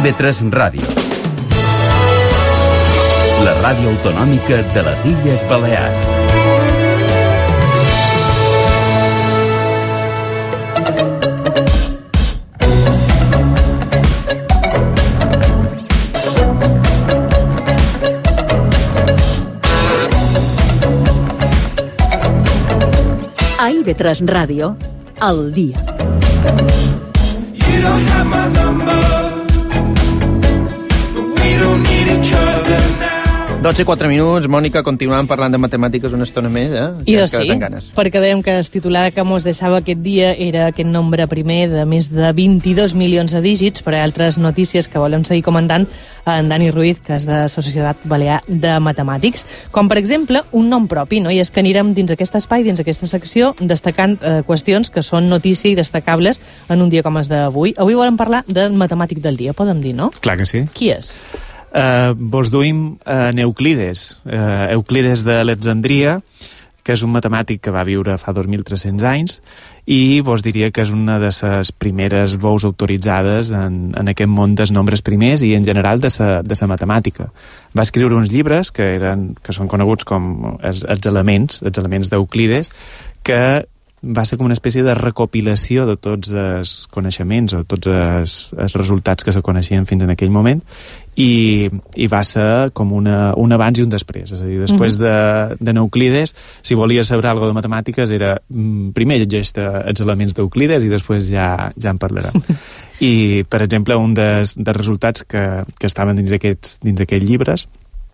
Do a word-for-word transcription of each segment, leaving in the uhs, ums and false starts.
i ve tres Ràdio. La ràdio autonòmica de les Illes Balears. A I V tres Ràdio, al dia. dotze i quatre minuts, Mònica, continuàvem parlant de matemàtiques una estona més, eh? I doncs sí, perquè dèiem que el titular que mos deixava aquest dia era aquest nombre primer de més de vint-i-dos milions de dígits, però hi ha altres notícies que volem seguir comentant en Dani Ruiz, que és de Societat Balear de Matemàtics, com per exemple un nom propi, no? I és que anirem dins aquest espai, dins aquesta secció, destacant eh, qüestions que són notícia i destacables en un dia com és d'avui. Avui volem parlar del matemàtic del dia, podem dir, no? Clar que sí. Qui és? Uh, vos duim en Euclides, uh, Euclides d'Alexandria, que és un matemàtic que va viure fa dos mil tres-cents anys, i vos diria que és una de les primeres veus autoritzades en, en aquest món dels nombres primers i en general de la de matemàtica. Va escriure uns llibres que, eren, que són coneguts com els, els elements, els elements d'Euclides, que va ser com una espècie de recopilació de tots els coneixements o tots els, els resultats que se coneixien fins en aquell moment, i, i va ser com una, un abans i un després. És a dir, després de, de Euclides, si volies saber alguna cosa de matemàtiques, era primer llegeix els elements d'Euclides i després ja, ja en parlarem. I, per exemple, un dels, dels resultats que, que estaven dins d'aquests dins d'aquests llibres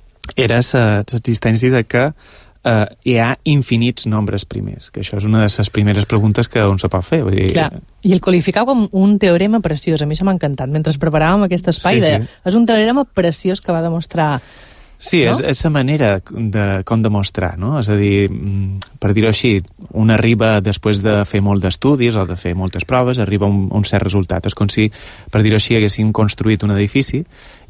era l'existència de que Uh, hi ha infinits nombres primers, que això és una de les primeres preguntes que un se pot fer. Vull dir... Clar. I el qualificau com un teorema preciós. A mi se m'ha encantat. Mentre preparàvem aquest espai, sí, deia, sí. És un teorema preciós que va demostrar... Sí, no? és, és la manera de com demostrar, no? És a dir, per dir-ho així, un arriba després de fer molt d'estudis o de fer moltes proves, arriba a un, un cert resultat. És com si, per dir-ho així, haguessin construït un edifici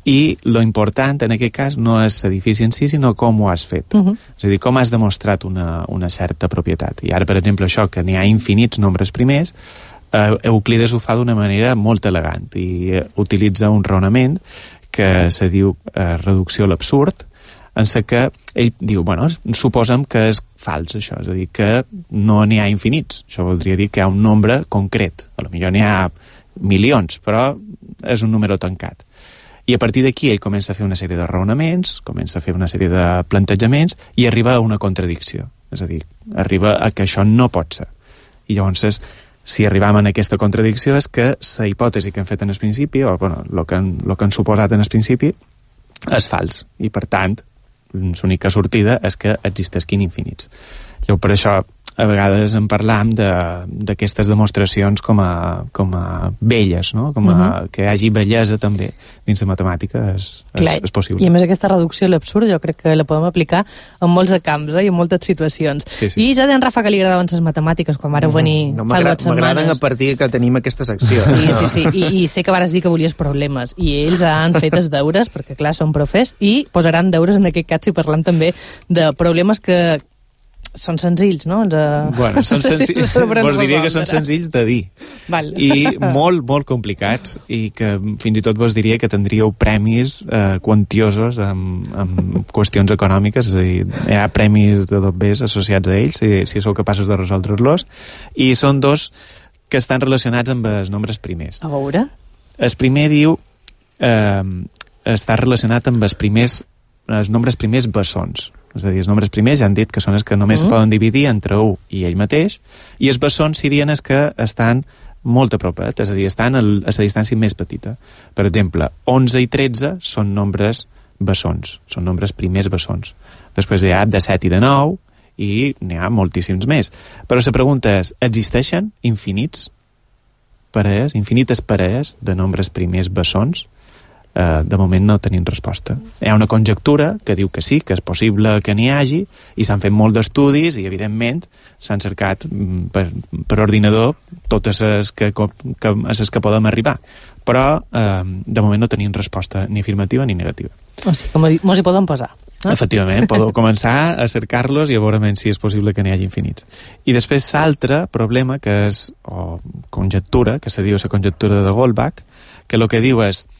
i lo important en aquest cas no és l'edifici en si, sinó com ho has fet. Uh -huh. És a dir, com has demostrat una, una certa propietat. I ara, per exemple, això, que n'hi ha infinits nombres primers, eh, Euclides ho fa d'una manera molt elegant i eh, utilitza un raonament que se diu eh, reducció a l'absurd, en la que ell diu, bueno, suposem que és fals, això, és a dir, que no n'hi ha infinits. Això voldria dir que hi ha un nombre concret. A lo millor n'hi ha milions, però és un número tancat. I a partir d'aquí ell comença a fer una sèrie de raonaments, comença a fer una sèrie de plantejaments i arriba a una contradicció. És a dir, arriba a que això no pot ser. I llavors, si arribam a aquesta contradicció és que la hipòtesi que hem fet en el principi, o bueno, el que, han, lo que han suposat en el principi, és fals. I per tant, l'única sortida és que existeixin infinits. Llavors, per això, a vegades en parlam d'aquestes de, demostracions com a, com a belles, no? Com a, uh -huh. que hi hagi bellesa també dins de matemàtica és, és, és possible. I a més aquesta reducció a l'absurd jo crec que la podem aplicar en molts de camps, eh? I en moltes situacions. Sí, sí. I ja d'en Rafa que li agradaven les matemàtiques quan vareu venir no, fa dues setmanes. M'agraden a partir que tenim aquesta secció. Sí, sí, sí. I, i sé que vares dir que volies problemes i ells han fet els deures, perquè clar, són profes, i posaran deures en aquest cas si parlem també de problemes que són senzills, no? Ens, uh... Bueno, són senzills, vos diria que són senzills de dir. Val. I molt, molt complicats, i que fins i tot vos diria que tindríeu premis eh, quantiosos amb, amb qüestions econòmiques, és a dir, hi ha premis de dobbers associats a ells, si, si sou capaços de resoldre-los, i són dos que estan relacionats amb els nombres primers. A veure? El primer diu... Eh, està relacionat amb els primers els nombres primers bessons. És a dir, els nombres primers ja han dit que són els que només mm. poden dividir entre un i ell mateix, i els bessons serien els que estan molt a propet, és a dir, estan a la distància més petita. Per exemple, onze i tretze són nombres bessons, són nombres primers bessons. Després hi ha de set i de nou, i n'hi ha moltíssims més. Però la pregunta és, existeixen infinits parelles, infinites parelles de nombres primers bessons? Uh, de moment no tenim resposta. Hi ha una conjectura que diu que sí, que és possible que n'hi hagi, i s'han fet molts d'estudis i, evidentment, s'han cercat per, per ordinador totes les que, que, les que podem arribar. Però, uh, de moment, no tenim resposta ni afirmativa ni negativa. O sigui, com mos hi podem posar. Eh? Efectivament, podeu començar a cercar-los i a veure si és possible que n'hi hagi infinits. I després l'altre problema, que és, o conjectura, que se diu la conjectura de Goldbach, que el que diu és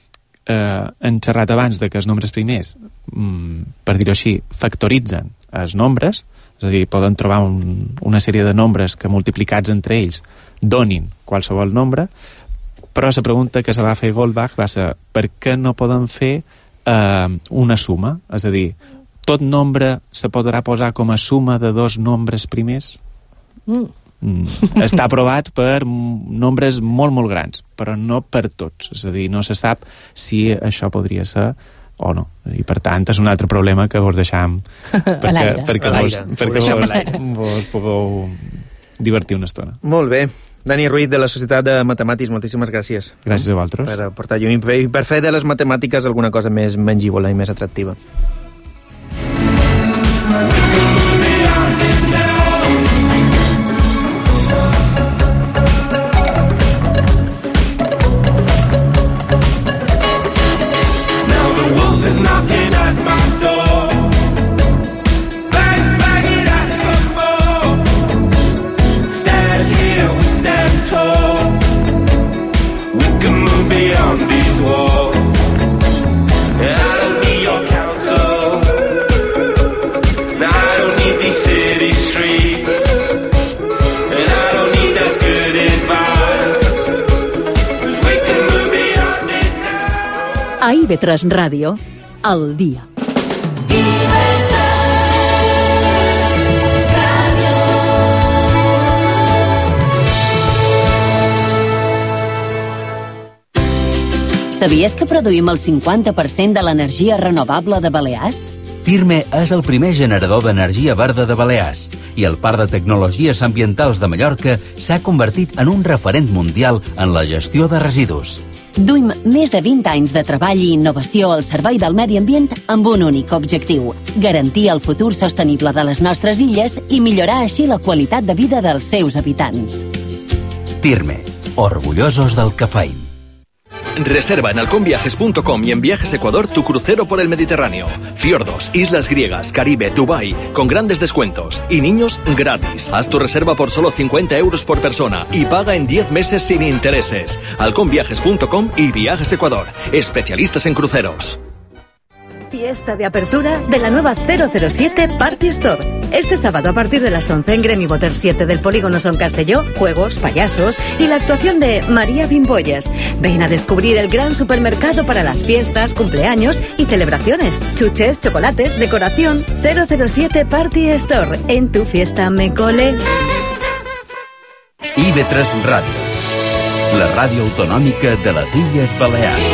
eh, hem xerrat abans de que els nombres primers, mm, per dir-ho així, factoritzen els nombres, és a dir, poden trobar un, una sèrie de nombres que multiplicats entre ells donin qualsevol nombre, però la pregunta que se va fer Goldbach va ser per què no poden fer eh, una suma? És a dir, tot nombre se podrà posar com a suma de dos nombres primers? Mm. Mm. Està aprovat per nombres molt, molt grans, però no per tots. És a dir, no se sap si això podria ser o no. I, per tant, és un altre problema que vos deixam perquè, perquè, vos, perquè vos, vos pugueu divertir una estona. Molt bé. Dani Ruiz, de la Societat de Matemàtics, moltíssimes gràcies. Gràcies a vosaltres. Per portar llum i per fer de les matemàtiques alguna cosa més mengívola i més atractiva. A I V tres Ràdio, al dia. Sabies que produïm el cinquanta per cent de l'energia renovable de Balears? Tirme és el primer generador d'energia verda de Balears i el Parc de Tecnologies Ambientals de Mallorca s'ha convertit en un referent mundial en la gestió de residus. Duim més de vint anys de treball i innovació al servei del medi ambient amb un únic objectiu: garantir el futur sostenible de les nostres illes i millorar així la qualitat de vida dels seus habitants. Tirme, orgullosos del que faim. Reserva en halcón viajes punto com y en Viajes Ecuador tu crucero por el Mediterráneo. Fiordos, islas griegas, Caribe, Dubái, con grandes descuentos. Y niños, gratis. Haz tu reserva por solo cincuenta euros por persona y paga en diez meses sin intereses. halcón viajes punto com y Viajes Ecuador, especialistas en cruceros. Fiesta de apertura de la nueva cero cero siete Party Store. Este sábado a partir de las once en Gremi Water siete del Polígono Son Castelló, juegos, payasos y la actuación de María Bimbolles. Ven a descubrir el gran supermercado para las fiestas, cumpleaños y celebraciones. Chuches, chocolates, decoración. cero cero siete Party Store. En tu fiesta me cole. I V tres Ràdio, la ràdio autonòmica de les Illes Balears.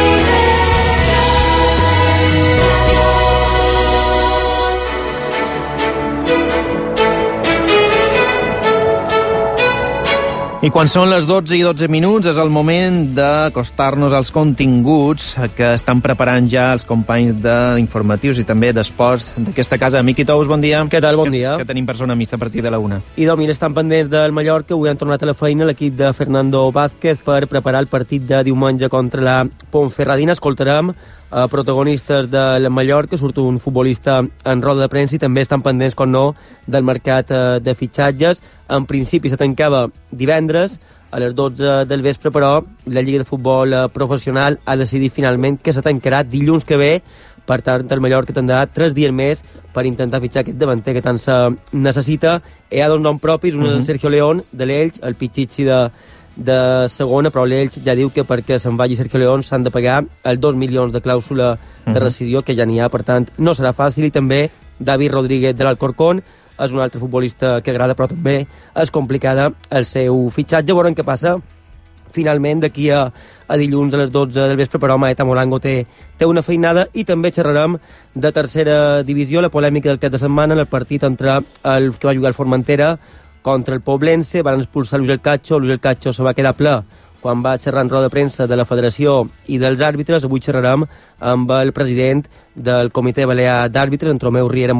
I quan són les dotze i dotze minuts és el moment d'acostar-nos als continguts que estan preparant ja els companys d'informatius i també d'esports d'aquesta casa. Miqui Tous, bon dia. Què tal? Bon dia. Que tenim per zona mixta a partir de la una. I domina, estan pendents del Mallorca. Avui han tornat a la feina l'equip de Fernando Vázquez per preparar el partit de diumenge contra la Ponferradina. Escoltarem Uh, protagonistes del Mallorca, surt un futbolista en roda de premsa i també estan pendents, com no, del mercat uh, de fitxatges. En principi se tancava divendres a les dotze del vespre, però la Lliga de Futbol uh, Professional ha decidit finalment que se tancarà dilluns que ve. Per tant, el Mallorca tindrà tres dies més per intentar fitxar aquest davanter que tant se necessita. Hi ha dos noms propis, un és uh -huh. el Sergio León de l'Elx, el pitxitxi de de segona, però l'Elx ja diu que perquè se'n vagi Sergio León s'han de pagar els dos milions de clàusula de rescisió, que ja n'hi ha, per tant no serà fàcil. I també David Rodríguez de l'Alcorcón és un altre futbolista que agrada, però també és complicada el seu fitxatge. Veurem què passa finalment d'aquí a, a dilluns a les dotze del vespre, però Maeta Molango té, té una feinada. I també xerrarem de tercera divisió, la polèmica del cap de setmana en el partit entre el que va jugar el Formentera contra el Poblense. Van expulsar Luis El Cacho, Luis El Cacho se va quedar ple quan va xerrar en roda de premsa de la federació i dels àrbitres. Avui xerrarem amb el president del Comitè Balear d'Àrbitres, en Tomeu Riera Morro,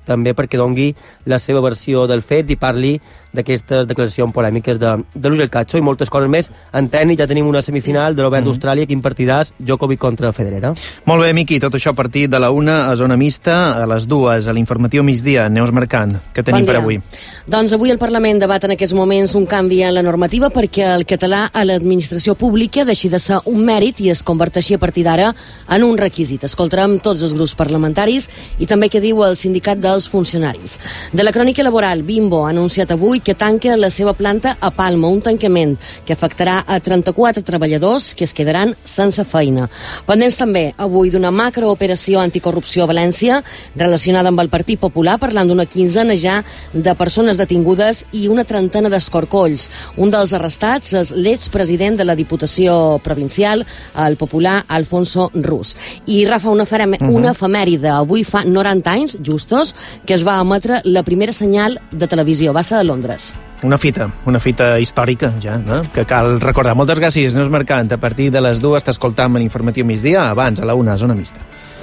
també perquè dongui la seva versió del fet i parli d'aquestes declaracions polèmiques de, de Luis El Cacho i moltes coses més. En tenis ja tenim una semifinal de l'Obert mm. d'Austràlia, quin partidàs, Djokovic contra Federer. Eh? Molt bé, Miqui, tot això a partir de la una a Zona Mixta, a les dues, a l'informatiu migdia. Neus Mercant, què tenim bon per avui? Doncs avui el Parlament debat en aquests moments un canvi en la normativa perquè el català a l'administració pública deixi de ser un mèrit i es converteixi a partir d'ara en un requisit. Escoltarem tots els grups parlamentaris i també què diu el sindicat dels funcionaris. De la crònica laboral, Bimbo ha anunciat avui que tanca la seva planta a Palma, un tancament que afectarà a trenta-quatre treballadors que es quedaran sense feina. Pendents també avui d'una macrooperació anticorrupció a València relacionada amb el Partit Popular, parlant d'una quinzena ja de persones detingudes i una trentena d'escorcolls. Un dels arrestats és l'expresident de la Diputació Provincial, el popular Alfonso Rus. I Rafa, una, ferem, uh-huh. una efemèride. Avui fa noranta anys, justos, que es va emetre la primera senyal de televisió. Va ser a Londres. Una fita, una fita històrica, ja, no? Que cal recordar. Moltes gràcies, Neus Mercant. A partir de les dues t'escoltam en l'informatiu migdia, abans, a la una, Zona Mixta.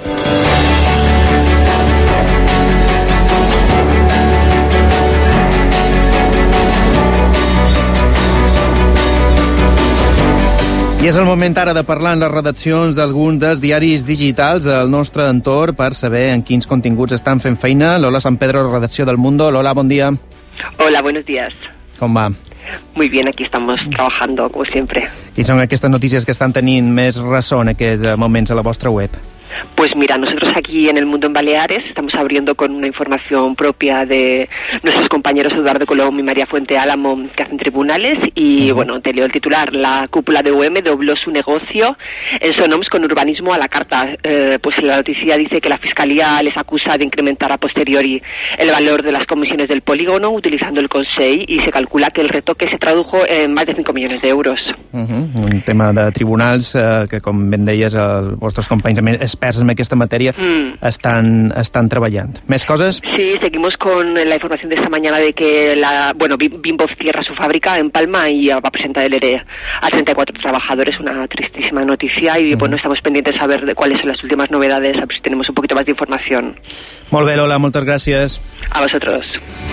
I és el moment ara de parlar en les redaccions d'alguns dels diaris digitals del nostre entorn per saber en quins continguts estan fent feina. Lola San Pedro, redacció del Mundo. Lola, bon dia. Hola, buenos días. Com va? Muy bien, aquí estamos trabajando, como siempre. Quines són aquestes notícies que estan tenint més ressò en aquests moments a la vostra web? Pues mira, nosotros aquí en El Mundo en Baleares estamos abriendo con una información propia de nuestros compañeros Eduardo Colom y María Fuente Álamo que hacen tribunales y uh-huh. bueno, te leo el titular. La cúpula de U M dobló su negocio en Sonoms con urbanismo a la carta. Eh, pues la noticia dice que la Fiscalía les acusa de incrementar a posteriori el valor de las comisiones del polígono utilizando el Consell y se calcula que el retoque se tradujo en más de cinco millones de euros. Uh-huh. Un tema de tribunals eh, que, com ben deies, els vostres companys experts en aquesta matèria mm. estan, estan treballant. ¿Més coses? Sí, seguimos con la información de esta mañana de que la, bueno, Bimbo cierra su fábrica en Palma y va a presentar el E R E a treinta y cuatro trabajadores, una tristísima noticia y mm. bueno, estamos pendientes de saber de cuáles son las últimas novedades, a ver si tenemos un poquito más de información. Molt bé, Lola, moltes gràcies. A vosotros.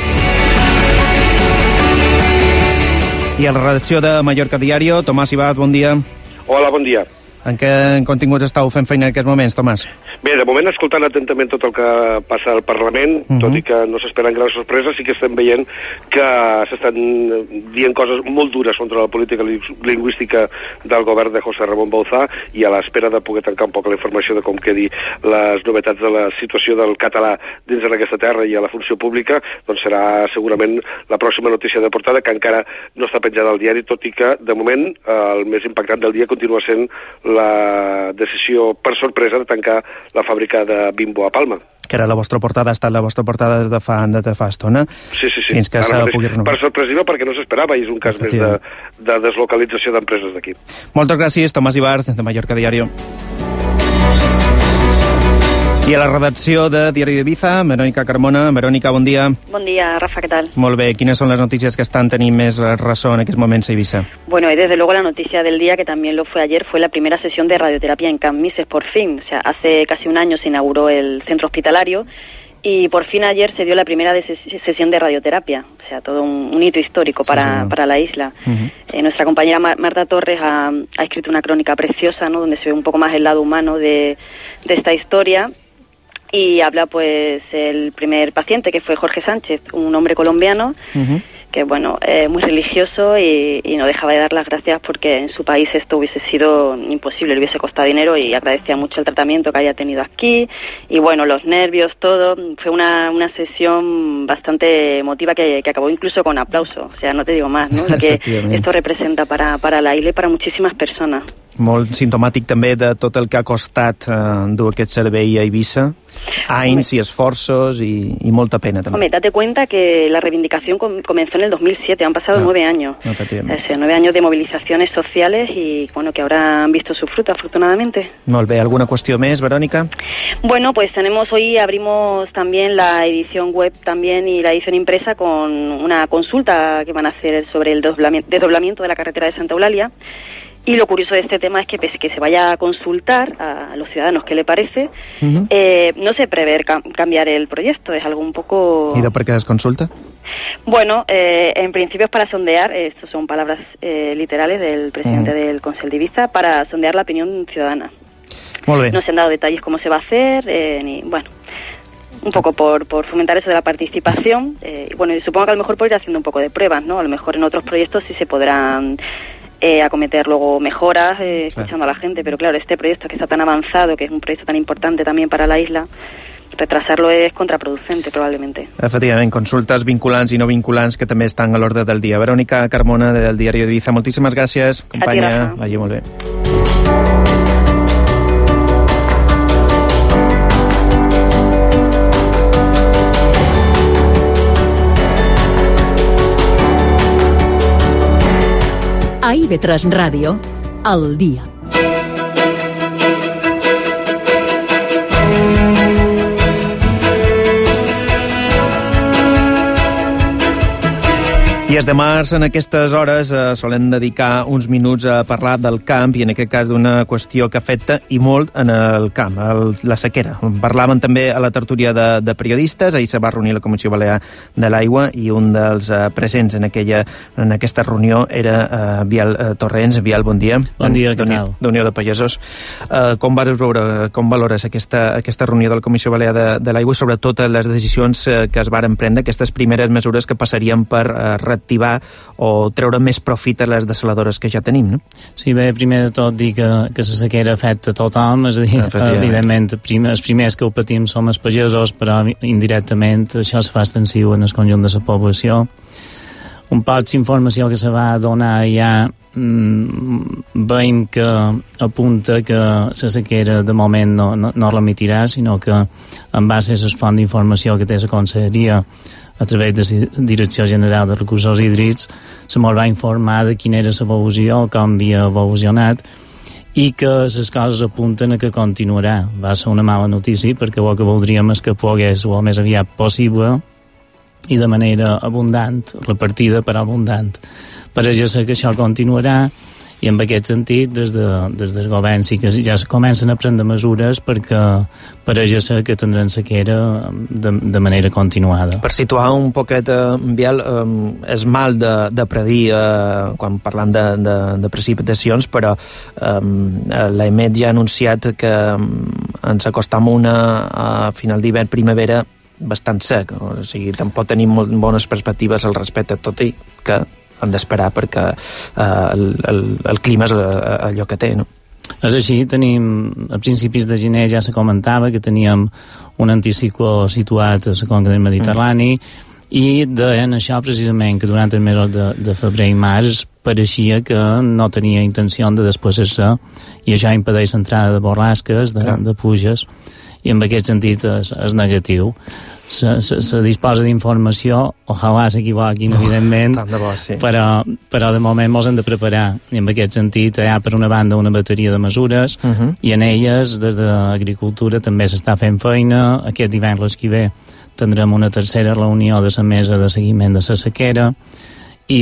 I a la redacció de Mallorca Diario, Tomàs Ibat, bon dia. Hola, bon dia. En què continguts estàu fent feina en aquests moments, Tomàs? Bé, de moment, escoltant atentament tot el que passa al Parlament, uh-huh. tot i que no s'esperen grans sorpreses, sí que estem veient que s'estan dient coses molt dures contra la política lingüística del govern de José Ramón Bauzá i a l'espera de poder tancar un poc la informació de com quedi les novetats de la situació del català dins d'aquesta terra i a la funció pública, doncs serà segurament la pròxima notícia de portada, que encara no està penjada al diari, tot i que, de moment, el més impactant del dia continua sent la decisió per sorpresa de tancar la fàbrica de Bimbo a Palma. Que era la vostra portada, ha estat la vostra portada de fa, de fa estona. Sí, sí, sí. Fins que s'ha pugui renovar. Per sorpresiva, perquè no s'esperava, i és un cas més de, de deslocalització d'empreses d'aquí. Moltes gràcies, Tomàs Ibart, de Mallorca Diario. I a la redacció de Diari d'Ibiza, Verònica Carmona. Verònica, bon dia. Bon dia, Rafa, ¿qué tal? Molt bé, quines són les notícies que estan tenint més ressò en aquests moments a Ibiza? Bueno, y desde luego la noticia del día, que también lo fue ayer, fue la primera sesión de radioterapia en Can Mises, por fin. O sea, hace casi un año se inauguró el centro hospitalario y por fin ayer se dio la primera de ses- sesión de radioterapia. O sea, todo un, un hito histórico para, sí, sí. para la isla. Uh-huh. Eh, nuestra compañera Mar- Marta Torres ha, ha escrito una crónica preciosa, ¿no?, donde se ve un poco más el lado humano de, de esta historia. Y habla, pues, el primer paciente, que fue Jorge Sánchez, un hombre colombiano, uh-huh. que, bueno, eh, muy religioso y, y no dejaba de dar las gracias porque en su país esto hubiese sido imposible, le hubiese costado dinero, y agradecía mucho el tratamiento que haya tenido aquí. Y, bueno, los nervios, todo. Fue una, una sesión bastante emotiva que, que acabó incluso con aplauso. O sea, no te digo más, ¿no? Lo que esto representa para, para la isla y para muchísimas personas. Molt simptomàtic també de tot el que ha costat eh, dur aquest servei a Ibiza, anys i esforços i, i molta pena també. Hombre, date cuenta que la reivindicación com- comenzó en el dos mil siete, han pasado Ah, nueve años. no, efectivament. O sea, nueve años de movilizaciones sociales y, bueno, que ahora han visto su fruto, afortunadamente. Molt bé, alguna qüestió més, Verònica? Bueno, pues tenemos hoy, abrimos también la edición web también y la edición impresa con una consulta que van a hacer sobre el desdoblami- desdoblamiento de la carretera de Santa Eulalia. Y lo curioso de este tema es que pese que se vaya a consultar a los ciudadanos qué le parece, Uh-huh. eh, no se prevé cam- cambiar el proyecto, es algo un poco... I de per què es consulta? Bueno, eh, en principio es para sondear, eh, estas son palabras eh, literales del presidente Uh-huh. del Consell d'Ibiza, para sondear la opinión ciudadana. Molt bé. No se han dado detalles cómo se va a hacer, eh, ni, bueno, un poco por, por fomentar eso de la participación. Eh, bueno, y supongo que a lo mejor por ir haciendo un poco de pruebas, ¿no? A lo mejor en otros proyectos sí se podrán eh, acometer luego mejoras, eh, escuchando a la gente, pero claro, este proyecto que está tan avanzado, que es un proyecto tan importante también para la isla, retrasarlo es contraproducente probablemente. Efectivament, consultes vinculants i no vinculants que també estan a l'ordre del dia. Verònica Carmona, del diari d'Ibiza, moltíssimes gràcies, companya. Vagi molt bé. A I V tres Ràdio, al dia. I és de març, en aquestes hores, eh, solen dedicar uns minuts a parlar del camp i en aquest cas d'una qüestió que afecta i molt en el camp, el, la sequera. Parlaven també a la tertúlia de, de periodistes, ahir se va reunir la Comissió Balear de l'Aigua i un dels eh, presents en, aquella, en aquesta reunió era eh, Biel eh, Torrents. Biel, bon dia. Bon dia, què tal? D'Unió de Pagesos. Eh, com vas veure, com valores aquesta, aquesta reunió de la Comissió Balear de, de l'Aigua i sobretot les decisions eh, que es varen prendre, aquestes primeres mesures que passarien per eh, reactivar o treure més profit a les desaladores que ja tenim, no? Sí, bé, primer de tot dir que, que la sequera afecta a tothom, és a dir, evidentment, primer, els primers que ho patim som els pagesos, però indirectament això es fa extensiu en el conjunt de la població. Un poc d'informació que se va donar ja mmm, veiem que apunta que la sequera de moment no, no, no remitirà, sinó que en base a la font d'informació que té la Conselleria a través de la Direcció General de Recursos Hídrics, se mos va informar de quina era l'evolució, com havia evolucionat, i que les coses apunten a que continuarà. Va ser una mala notícia, perquè el que voldríem és que pogués o el més aviat possible i de manera abundant, repartida però abundant. Però jo sé que això continuarà i en aquest sentit des, de, des del govern sí que ja comencen a prendre mesures perquè per jo sé que tindran sequera de, de manera continuada. Per situar un poquet, eh, Biel, eh, és mal de, de predir eh, quan parlam de, de, de precipitacions, però eh, l'EMET ja ha anunciat que ens acostam una a final d'hivern, primavera, bastant sec, o sigui, tampoc tenim molt bones perspectives al respecte, tot i que han d'esperar perquè eh, el, el, el clima és allò que té, no? És així, tenim, a principis de gener ja se comentava que teníem un anticicló situat a la conca del Mediterrani mm. i deien això precisament que durant els mesos de, de febrer i març pareixia que no tenia intenció de desplaçar-se i això impedeix l'entrada de borrasques, de, de pluges, i en aquest sentit és, és negatiu. Se, se, se disposa d'informació, ojalà s'equivoquin, evidentment, oh, de bo, sí. però, però de moment ens hem de preparar. I en aquest sentit hi ha, per una banda, una bateria de mesures, uh-huh. i en elles, des de l'agricultura, també s'està fent feina. Aquest divendres que ve tindrem una tercera reunió de la mesa de seguiment de la sequera, i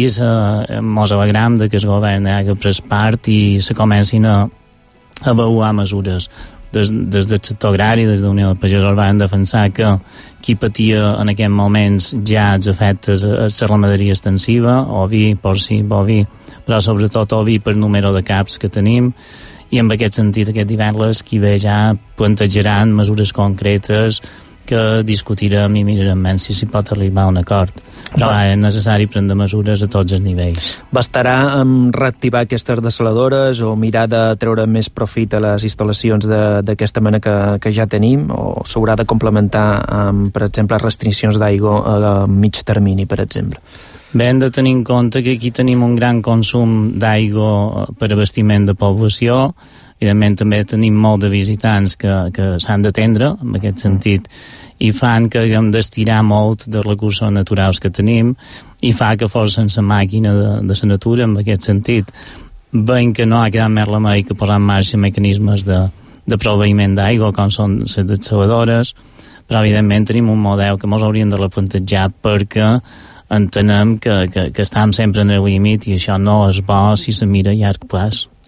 ens alegram de que el govern hagi pres part i se comencin a avaluar mesures. Des, des del sector agrari, des de la Unió de Pagesos, van defensar que qui patia en aquests moments ja els efectes a la ramaderia extensiva, oví, porcí, boví, però sobretot oví per número de caps que tenim, i en aquest sentit aquest divendres qui ve ja plantejaran mesures concretes que discutirem i mirarem si s'hi pot arribar a un acord. Però va, és necessari prendre mesures a tots els nivells. Bastarà amb reactivar aquestes desaladores o mirar de treure més profit a les instal·lacions d'aquesta mena que, que ja tenim, o s'haurà de complementar amb, per exemple, restriccions d'aigua a mig termini, per exemple? Bé, hem de tenir en compte que aquí tenim un gran consum d'aigua per abastiment de població. Evidentment també tenim molt de visitants que, que s'han d'atendre en aquest sentit i fan que haguem d'estirar molt dels recursos naturals que tenim i fa que fos sense màquina de, de la natura en aquest sentit. Veiem que no ha quedat més remei que posar en marxa mecanismes de, de proveïment d'aigua com són les desaladores, però evidentment tenim un model que ens hauríem de replantejar perquè entenem que, que, que estem sempre en el límit i això no és bo si se mira a llarg plaç.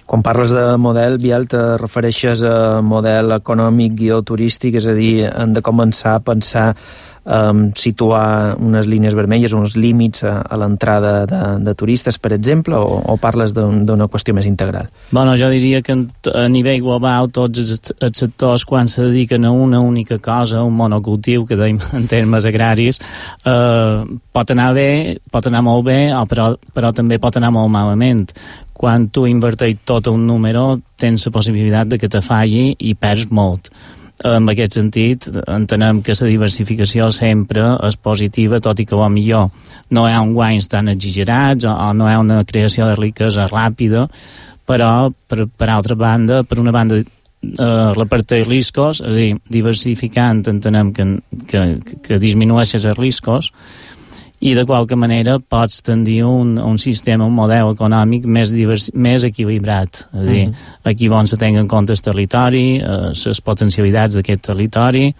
Quan parles de model, Biel, te refereixes a model econòmic i o turístic, és a dir, hem de començar a pensar um, situar unes línies vermelles, uns límits a, a l'entrada de, de turistes, per exemple, o, o parles d'una qüestió més integral? Bueno, jo diria que a nivell global tots els, els sectors, quan se dediquen a una única cosa, un monocultiu, que deim en termes agraris, eh, pot anar bé, pot anar molt bé, però, però també pot anar molt malament. Quan tu inverteix tot un número, tens la possibilitat de que te falli i perds molt. En aquest sentit, entenem que la diversificació sempre és positiva, tot i que a millor no hi ha un guanys tan exagerats o, o no hi ha una creació de riquesa ràpida, però, per, per altra banda, per una banda, eh, la part de riscos, és a dir, diversificant entenem que, que, que disminueixes els riscos, i de qualque manera pots tendir un, un sistema, un model econòmic més, divers, més equilibrat. És a dir, uh -huh. aquí on se tenga en compte el territori, eh, les potencialitats d'aquest territori,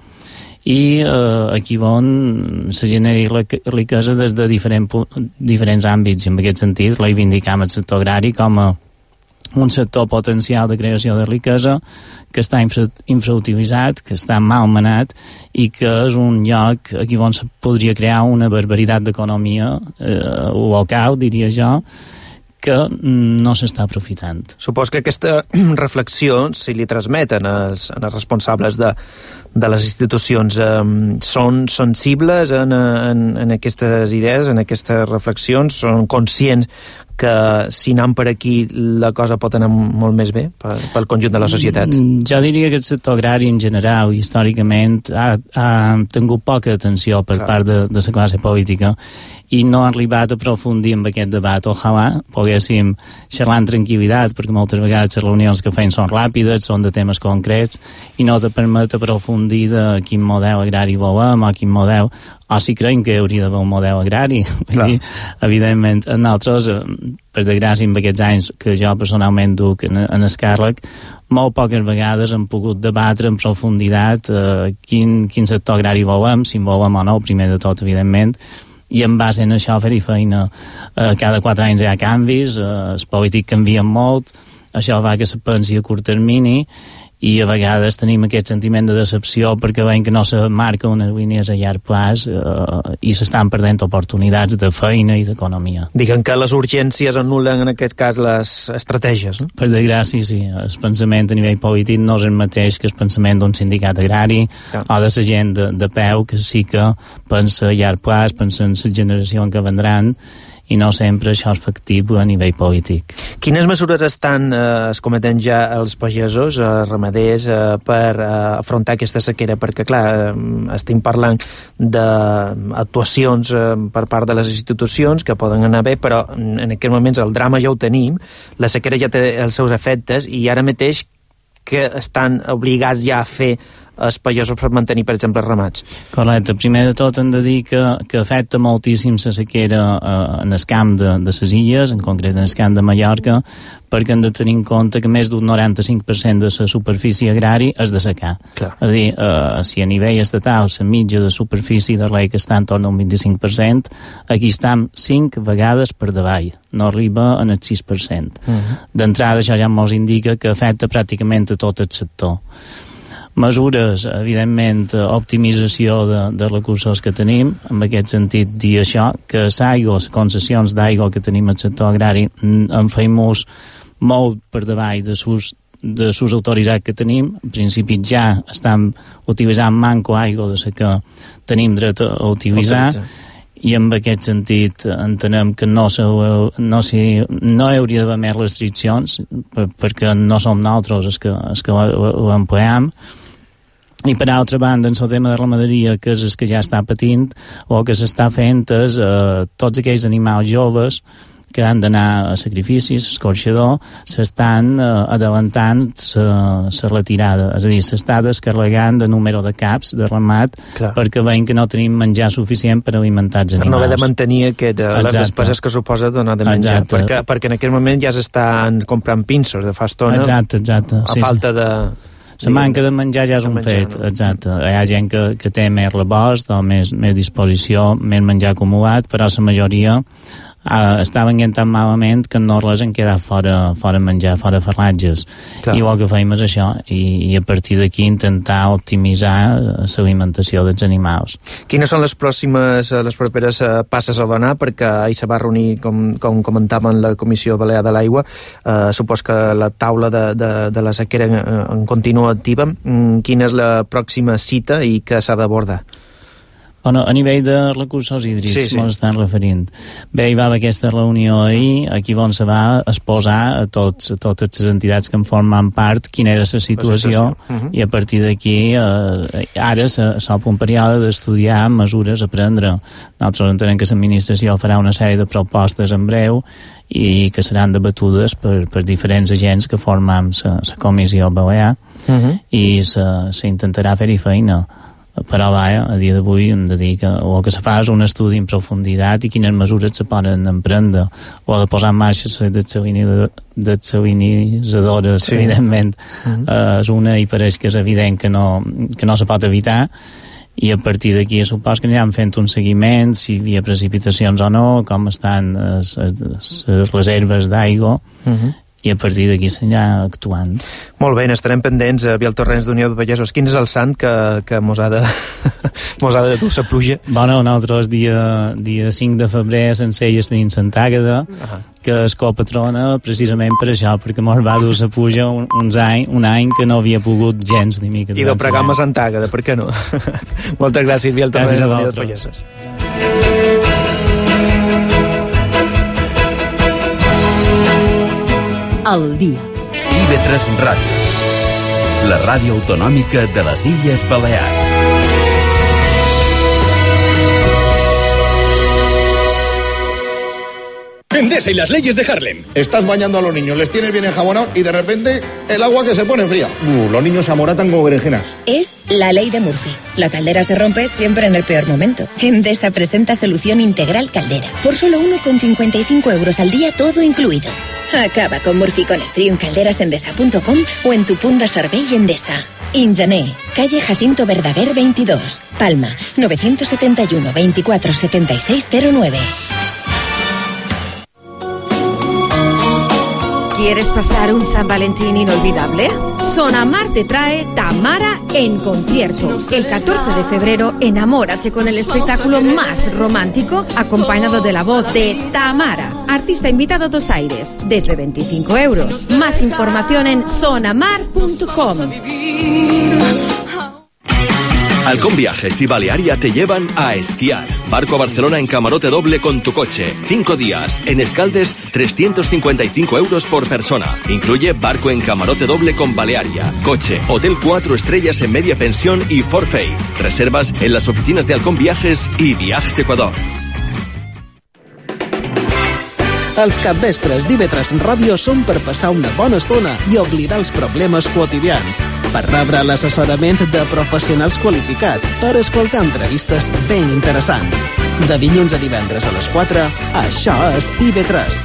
i eh, aquí on se generi la riquesa des de diferent, diferents àmbits. I en aquest sentit, reivindicam el sector agrari com a un sector potencial de creació de riquesa que està infra, infrautilitzat, que està malmenat i que és un lloc aquí on se podria crear una barbaritat d'economia eh, local, diria jo, que no s'està aprofitant. Supos que aquesta reflexió, si li transmeten als, als responsables de, de les institucions, eh, són sensibles en, en, en aquestes idees, en aquestes reflexions, són conscients que si anem per aquí la cosa pot anar molt més bé pel conjunt de la societat? Jo diria que el sector agrari en general, històricament, ha, ha tingut poca atenció per Clar. part de, de la classe política i no ha arribat a aprofundir en aquest debat. Ojalà poguéssim xerrar en tranquil·litat, perquè moltes vegades les reunions que feim són ràpides, són de temes concrets i no te permet aprofundir de quin model agrari volem o quin model, o si creiem que hauria d'haver un model agrari. Dir, evidentment, nosaltres, per desgràcia, en aquests anys que jo personalment duc en, en el càrrec, molt poques vegades hem pogut debatre en profunditat eh, quin, quin sector agrari volem, si en volem o no, primer de tot, evidentment, i en base en això fer-hi feina. Eh, cada quatre anys hi ha canvis, eh, els polítics canvien molt, això fa que se pensi a curt termini, i a vegades tenim aquest sentiment de decepció perquè veiem que no se marca unes línies a llarg plaç eh, i s'estan perdent oportunitats de feina i d'economia. Diguen que les urgències anul·len en aquest cas les estratègies, no? Per desgràcia, sí. El pensament a nivell polític no és el mateix que el pensament d'un sindicat agrari ja. o de la gent de, de peu que sí que pensa a llarg plaç, pensa en la generació que vendran, i no sempre això és factible a nivell polític. Quines mesures estan eh, es cometent ja els pagesos, eh, ramaders, eh, per eh, afrontar aquesta sequera? Perquè, clar, eh, estem parlant d'actuacions eh, per part de les institucions que poden anar bé, però en aquests moments el drama ja ho tenim, la sequera ja té els seus efectes i ara mateix que estan obligats ja a fer els pagesos per mantenir, per exemple, els ramats. Correcte. Primer de tot hem de dir que, que afecta moltíssim la sequera eh, en el camp de, de les illes, en concret en el camp de Mallorca, perquè hem de tenir en compte que més d'un noranta-cinc per cent de la superfície agrària és de secà. Clar. És a dir, eh, si a nivell estatal la mitja de superfície de l'E I que està en torn a un vint-i-cinc per cent, aquí estem cinc vegades per davall, no arriba en el sis per cent. Uh -huh. D'entrada això ja ens indica que afecta pràcticament a tot el sector. Mesures, evidentment, optimització de, de recursos que tenim, en aquest sentit dir això, que l'aigua, les concessions d'aigua que tenim al sector agrari en feim ús molt per davall de sus de sus autoritzats que tenim. En principi ja estem utilitzant manco aigua de la que tenim dret a utilitzar, i en aquest sentit entenem que no, se, no, si, no hi hauria d'haver més restriccions per, perquè no som nosaltres els que, els que ho empleam. I per altra banda, en el tema de ramaderia, que és el que ja està patint, o que s'està fent és eh, tots aquells animals joves que han d'anar a sacrificis, escorxador, s'estan eh, adelantant la retirada. És a dir, s'està descarregant de número de caps de ramat. Clar. Perquè veiem que no tenim menjar suficient per alimentar els animals. Per no haver de mantenir aquest, les despeses que suposa donar de menjar. Perquè, perquè en aquest moment ja s'estan comprant pinços de fa estona. Exacte, exacte. A sí, falta sí. de... La manca de menjar ja és un menjar, fet, no? Exacte. Hi ha gent que, que té més rebost o més, més disposició, més menjar acumulat, però la majoria uh, estaven anant tan malament que no res en quedar fora, fora menjar, fora farratges. Clar. I el que feim és això, i, i a partir d'aquí intentar optimitzar l'alimentació dels animals. Quines són les pròximes, les properes passes a donar? Perquè ahir se va reunir, com, com comentàvem, la Comissió Balear de l'Aigua. Eh, supos que la taula de, de, de la sequera en, en continua activa. Quina és la pròxima cita i què s'ha d'abordar? Bueno, a nivell de recursos hídrics, sí, sí. Ens estan referint. Bé, hi va haver aquesta reunió ahir, aquí on se va exposar a, tots, a totes les entitats que en formen part quina era la situació, uh -huh. I a partir d'aquí eh, ara s'obre un període d'estudiar mesures a prendre. Nosaltres entenem que l'administració farà una sèrie de propostes en breu i que seran debatudes per, per diferents agents que formem la Comissió Balear, uh -huh. I s'intentarà fer-hi feina. Però va, a dia d'avui hem de dir que el que se fa és un estudi en profunditat i quines mesures se poden emprendre o de posar en marxa les desalinitzadores, sí. Evidentment, uh-huh. uh, és una i pareix que és evident que no, que no se pot evitar, i a partir d'aquí supos que anirem fent un seguiment, si hi havia precipitacions o no, com estan les reserves d'aigua, uh-huh. I a partir d'aquí s'anirà actuant. Molt bé, estarem pendents. A Biel Torrents d'Unió de Pagesos, quin és el sant que, que mos ha de mos ha de dur la pluja? Bueno, nosaltres dia, dia cinc de febrer Sencelles tenim Sant Àgueda, uh-huh. que és copatrona precisament per això, perquè mos va dur la pluja un, uns any, un any que no havia pogut gens ni mica. I del pregam a Sant Àgueda, per què no? Moltes gràcies, Biel Torrents d'Unió de Pagesos. El dia. I V tres Ràdio, la ràdio autonòmica de les Illes Balears. Endesa y las leyes de Harlem. Estás bañando a los niños, les tienes bien enjabonados y de repente el agua que se pone fría. Uh, los niños se amoratan como berenjenas. Es la ley de Murphy. La caldera se rompe siempre en el peor momento. Endesa presenta solución integral caldera. Por solo uno coma cincuenta y cinco euros al día, todo incluido. Acaba con Murphy con el frío en calderasendesa punto com o en tu punt de servei Endesa. Ingener, calle Jacinto Verdaguer veintidós, Palma, nueve siete uno, veinticuatro setenta y seis cero nueve. ¿Quieres pasar un San Valentín inolvidable? Sonamar te trae Tamara en concierto. El catorce de febrero, enamórate con el espectáculo más romántico, acompañado de la voz de Tamara, artista invitado a Dos Aires, desde veinticinco euros. Más información en sonamar punto com. Halcón Viajes y Balearia te llevan a esquiar. Barco a Barcelona en camarote doble con tu coche. Cinco días. En Escaldes, trescientos cincuenta y cinco euros por persona. Incluye barco en camarote doble con Balearia, coche, hotel cuatro estrellas en media pensión y forfait. Reservas en las oficinas de Halcón Viajes y Viajes Ecuador. Els capvespres d'I V tres Ràdio són per passar una bona estona i oblidar els problemes quotidians, per rebre l'assessorament de professionals qualificats, per escoltar entrevistes ben interessants. De dilluns a divendres a les quatre, això és I V tres.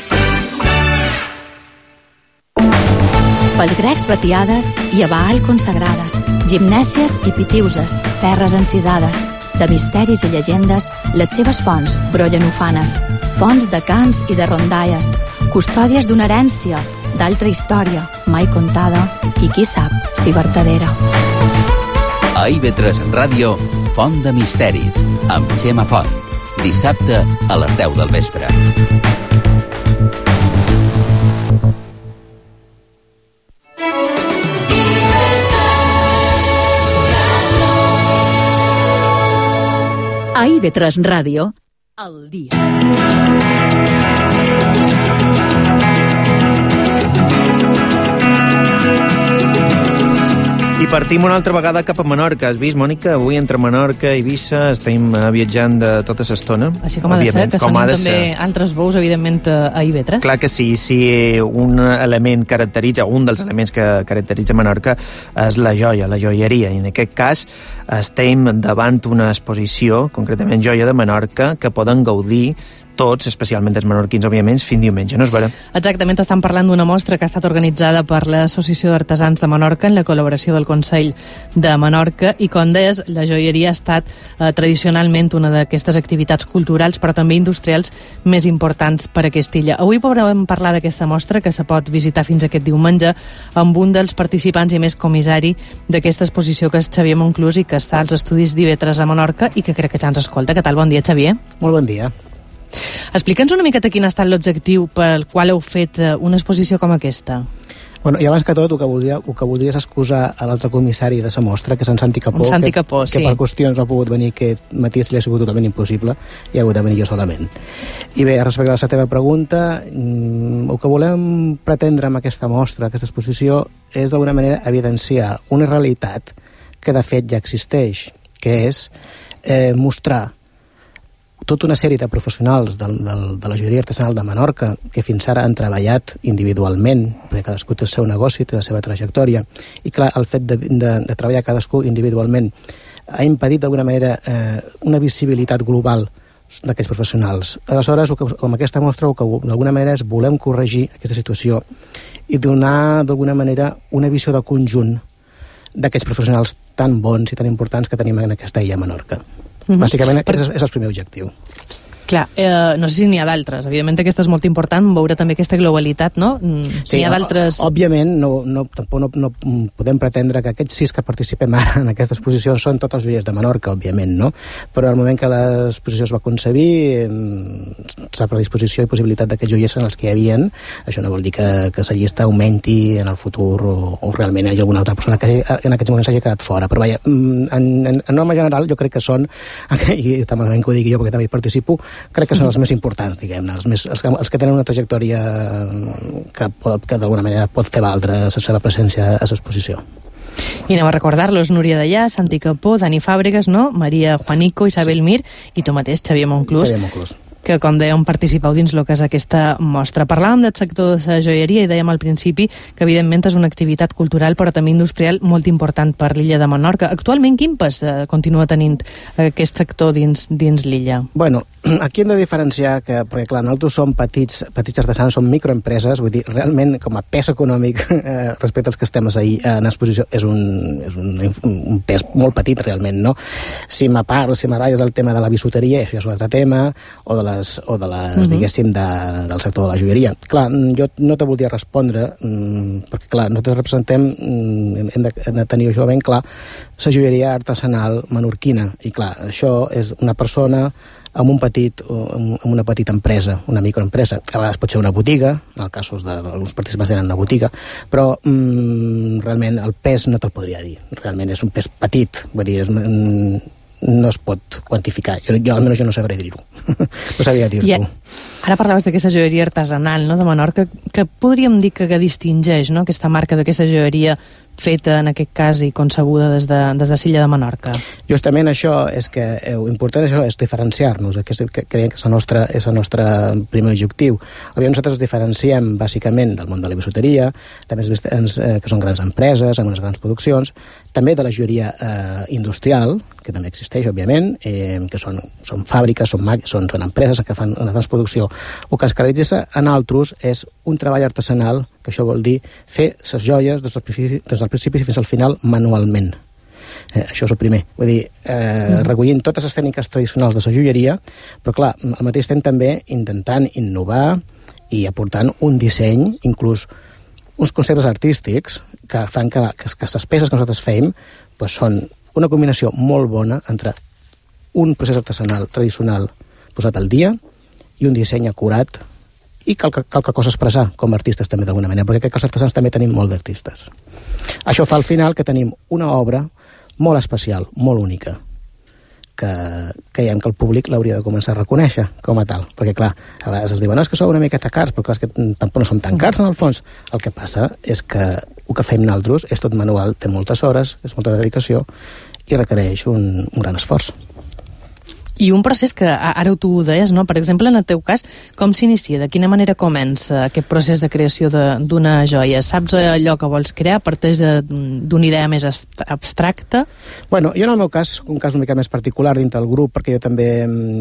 Pels grecs batiades i a Baal consagrades, gimnèsies i pitiuses, terres encisades, de misteris i llegendes, les seves fonts brollen ufanes, fonts de cants i de rondalles, custòdies d'una herència, d'altra història, mai contada, i qui sap si vertadera. A I V tres Ràdio, Font de Misteris, amb Xema Font. Dissabte a les deu del vespre. A I V tres Ràdio, el dia. I partim una altra vegada cap a Menorca. Has vist, Mònica? Avui entre Menorca i Eivissa estem viatjant de tota l'estona. Així com ha de ser, que sonin també altres veus, evidentment, a I V tres. Clar que sí, si un element caracteritza, un dels elements que caracteritza Menorca és la joia, la joieria. I en aquest cas estem davant una exposició, concretament Joia de Menorca, que poden gaudir tots, especialment els menorquins, òbviament, fins diumenge, no és vera? Exactament, estan parlant d'una mostra que ha estat organitzada per l'Associació d'Artesans de Menorca en la col·laboració del Consell de Menorca i, com deies, la joieria ha estat eh, tradicionalment una d'aquestes activitats culturals però també industrials més importants per a aquesta illa. Avui podrem parlar d'aquesta mostra que se pot visitar fins aquest diumenge amb un dels participants i més comissari d'aquesta exposició, que és Xavier Monclús i que està als estudis d'I V tres a Menorca i que crec que ja ens escolta. Què tal? Bon dia, Xavier. Molt bon dia. Explica'ns una miqueta quin ha estat l'objectiu pel qual heu fet una exposició com aquesta. Bueno, i abans que tot, el que voldria, el que voldria és excusar a l'altre comissari de la mostra, que és en Santi Capó, en Santi que, Capó, que sí. per qüestions no ha pogut venir, que matí li ha sigut totalment impossible, i ha hagut de venir jo solament. I bé, respecte a la teva pregunta, el que volem pretendre amb aquesta mostra, aquesta exposició, és d'alguna manera evidenciar una realitat que de fet ja existeix, que és eh, mostrar tota una sèrie de professionals del, del, de la joieria artesanal de Menorca que fins ara han treballat individualment, perquè cadascú té el seu negoci, té la seva trajectòria, i clar, el fet de, de, de treballar cadascú individualment ha impedit d'alguna manera eh, una visibilitat global d'aquests professionals. Aleshores, amb aquesta mostra, el que d'alguna manera és volem corregir aquesta situació i donar d'alguna manera una visió de conjunt d'aquests professionals tan bons i tan importants que tenim en aquesta illa a Menorca. Mm-hmm. Bàsicament, per... és, és el primer objectiu. Clar, eh, no sé si n'hi ha d'altres. Evidentment aquesta és molt important, veure també aquesta globalitat, no? Si sí, n'hi ha d'altres... Òbviament, no, no, tampoc no, no podem pretendre que aquests sis que participem ara en aquesta exposició són tots els joiers de Menorca, òbviament, no? Però al moment que l'exposició es va concebir, la predisposició i possibilitat d'aquests joiers en els que hi havia, això no vol dir que, que la llista augmenti en el futur o, o realment hi hagi alguna altra persona que en aquests moments s'hagi quedat fora. Però vaja, en, en, en norma general jo crec que són, i està malament que ho digui jo perquè també hi participo, crec que són els més importants, diguem-ne, els, més, els, que, els que tenen una trajectòria que, pot, que d'alguna manera pot fer valdre la seva presència a l'exposició. I anem a recordar-los: Núria Dellà, Santi Capó, Dani Fàbregas, no? Maria Juanico, Isabel sí. Mir i tu mateix, Xavier Monclús. Xavier Monclús. Que, com dèiem, participeu dins el que és aquesta mostra. Parlàvem del sector de la joieria i dèiem al principi que, evidentment, és una activitat cultural però també industrial molt important per l'illa de Menorca. Actualment, quin pes eh, continua tenint aquest sector dins, dins l'illa? Bueno, aquí hem de diferenciar que, perquè clar, nosaltres som petits, petits artesans, som microempreses, vull dir, realment com a pes econòmic eh, respecte als que estem ahir en exposició és un, és un, un pes molt petit realment, no? Si m'apart, si m'agrades el tema de la bisuteria, això és un altre tema, o de les, o de les uh-huh. diguéssim, de, del sector de la joieria. Clar, jo no te voldria respondre, mmm, perquè clar, nosaltres representem, mmm, hem, de, hem de tenir això ben clar, la joieria artesanal menorquina, i clar, això és una persona amb un petit, amb una petita empresa, una microempresa. A vegades pot ser una botiga, en el casos d'alguns participants tenen una botiga, però mm, realment el pes no te'l podria dir. Realment és un pes petit, vull dir, és, mm, no es pot quantificar. Jo, jo almenys jo no sabré dir-ho. No sabria dir-t'ho. Ara parlaves d'aquesta joieria artesanal, no?, de Menorca, que podríem dir que, que distingeix, no?, aquesta marca d'aquesta joieria feta, en aquest cas, i concebuda des de, des de l'illa de Menorca. Justament això és que eh, l'important això és diferenciar-nos, que, que creiem que és el nostre, és el nostre primer objectiu. Òbviament nosaltres ens diferenciem bàsicament del món de la bisuteria, també ens, eh, que són grans empreses, amb unes grans produccions, també de la joieria eh, industrial, que també existeix, òbviament, eh, que són, són fàbriques, són, són, són empreses que fan una grans producció. El que ens caracteritza en altres és un treball artesanal, que això vol dir fer les joies des del principi, des del principi fins al final manualment. Eh, això és el primer. Vull dir, eh, mm. recollint totes les tècniques tradicionals de la joieria, però clar, al mateix temps també intentant innovar i aportant un disseny, inclús uns conceptes artístics que fan que, que, que les peces que nosaltres fem pues, són una combinació molt bona entre un procés artesanal tradicional posat al dia i un disseny acurat i cal, cal que cosa expressar com a artistes també d'alguna manera, perquè crec que els artesans també tenim molt d'artistes. Això fa al final que tenim una obra molt especial, molt única, que creiem que el públic l'hauria de començar a reconèixer com a tal, perquè clar, a vegades es diuen no, és que sou una miqueta cars, però clar, és que tampoc no som tan cars en el fons. El que passa és que el que fem nosaltres és tot manual, té moltes hores, és molta dedicació i requereix un, un gran esforç. I un procés que ara tu ho deies, no? Per exemple, en el teu cas, com s'inicia? De quina manera comença aquest procés de creació d'una joia? Saps allò que vols crear? Parteix d'una idea més abstracta? Bueno, jo en el meu cas, un cas una mica més particular dintre del grup, perquè jo també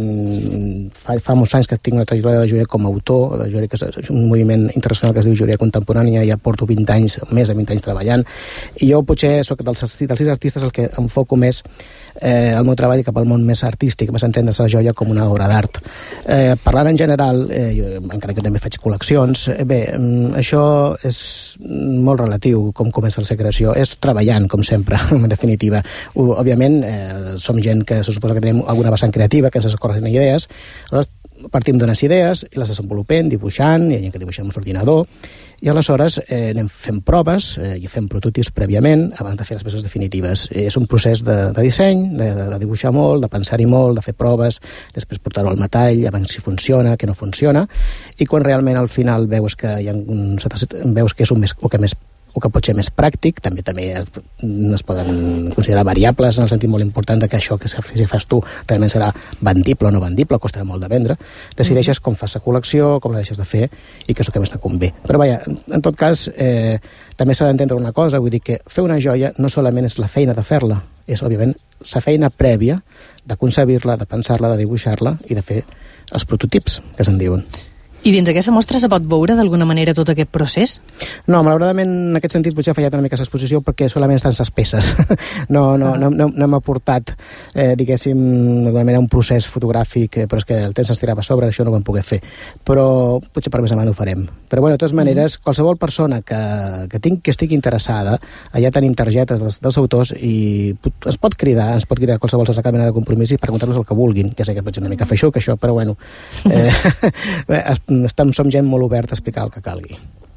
fa, fa molts anys que tinc una trajectòria de joia com a autor, de joia, que és un moviment internacional que es diu joia contemporània, ja porto vint anys, més de vint anys treballant, i jo potser soc dels, dels sis artistes el que enfoco més eh, el meu treball cap al món més artístic, més entendre la joia com una obra d'art. Eh, parlant en general, eh, jo, encara que també faig col·leccions, eh, bé, això és molt relatiu, com comença la seva creació. És treballant, com sempre, en definitiva. O, òbviament, eh, som gent que se suposa que tenim alguna vessant creativa, que ens ocorren idees, aleshores partim d'unes idees i les desenvolupem dibuixant, hi ha gent que dibuixem amb l'ordinador, i aleshores eh, anem fent proves eh, i fem prototips prèviament abans de fer les peces definitives. És un procés de, de disseny, de, de dibuixar molt, de pensar-hi molt, de fer proves, després portar-ho al metall, a veure si funciona, que no funciona, i quan realment al final veus que hi ha un, veus que és un més, o que més o que pot ser més pràctic, també també es, es poden considerar variables en el sentit molt important de que això que si fas tu realment serà vendible o no vendible, costarà molt de vendre. Decideixes com fas la col·lecció, com la deixes de fer i què és el que més te convé. Però vaja, en tot cas, eh, també s'ha d'entendre una cosa, vull dir que fer una joia no solament és la feina de fer-la, és òbviament la feina prèvia de concebir-la, de pensar-la, de dibuixar-la i de fer els prototips, que se'n diuen. I dins aquesta mostra se pot veure d'alguna manera tot aquest procés? No, malauradament en aquest sentit potser ha fallat una mica l'exposició perquè solament estan les peces. No, no, no, no, no m'ha portat, eh, diguéssim, d'alguna manera un procés fotogràfic, però és que el temps es tirava a sobre, això no ho vam poder fer. Però potser per més endavant ho farem. Però bueno, de totes maneres, qualsevol persona que, que, tinc, que estigui interessada, allà tenim targetes dels, dels autors i es pot cridar, ens pot cridar qualsevol sense cap mena de compromís i preguntar-nos el que vulguin, que sé que pot ser una mica feixuc això, però bueno, eh, es, estem, som gent molt oberta a explicar el que calgui.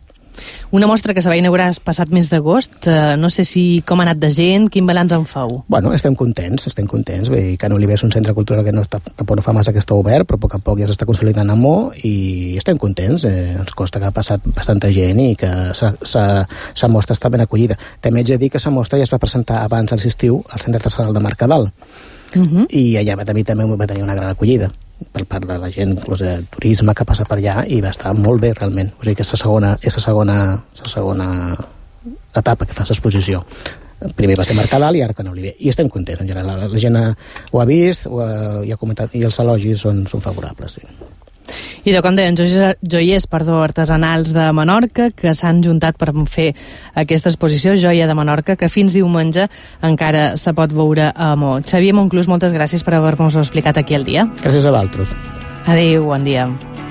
Una mostra que se va inaugurar el passat mes d'agost, eh, no sé si com ha anat de gent, quin balanç en feu? Bueno, estem contents, estem contents. Bé, Can Oliver és un centre cultural que no està, tampoc no fa massa que està obert, però a poc a poc ja s'està consolidant amb molt i estem contents. Eh, ens costa que ha passat bastanta gent i que la mostra està ben acollida. També haig de dir que la mostra ja es va presentar abans de l'estiu al Centre Artesanal de Mercadal. Uh-huh. I allà va tenir, també va tenir una gran acollida per part de la gent, inclús el turisme que passa per allà, i va estar molt bé realment. O sigui que és la segona, és la segona, la segona etapa que fa l'exposició. Primer va ser Mercadal i ara Can Oliver. I estem contents, en general. La gent ho ha vist, ho ha, i ha comentat, i els elogis són, són favorables, sí. I de com deien, joiers perdó, artesanals de Menorca que s'han juntat per fer aquesta exposició Joia de Menorca, que fins diumenge encara se pot veure a Mo. Xavier Monclús, moltes gràcies per haver-nos explicat aquí al dia. Gràcies a vosaltres. Adéu, bon dia.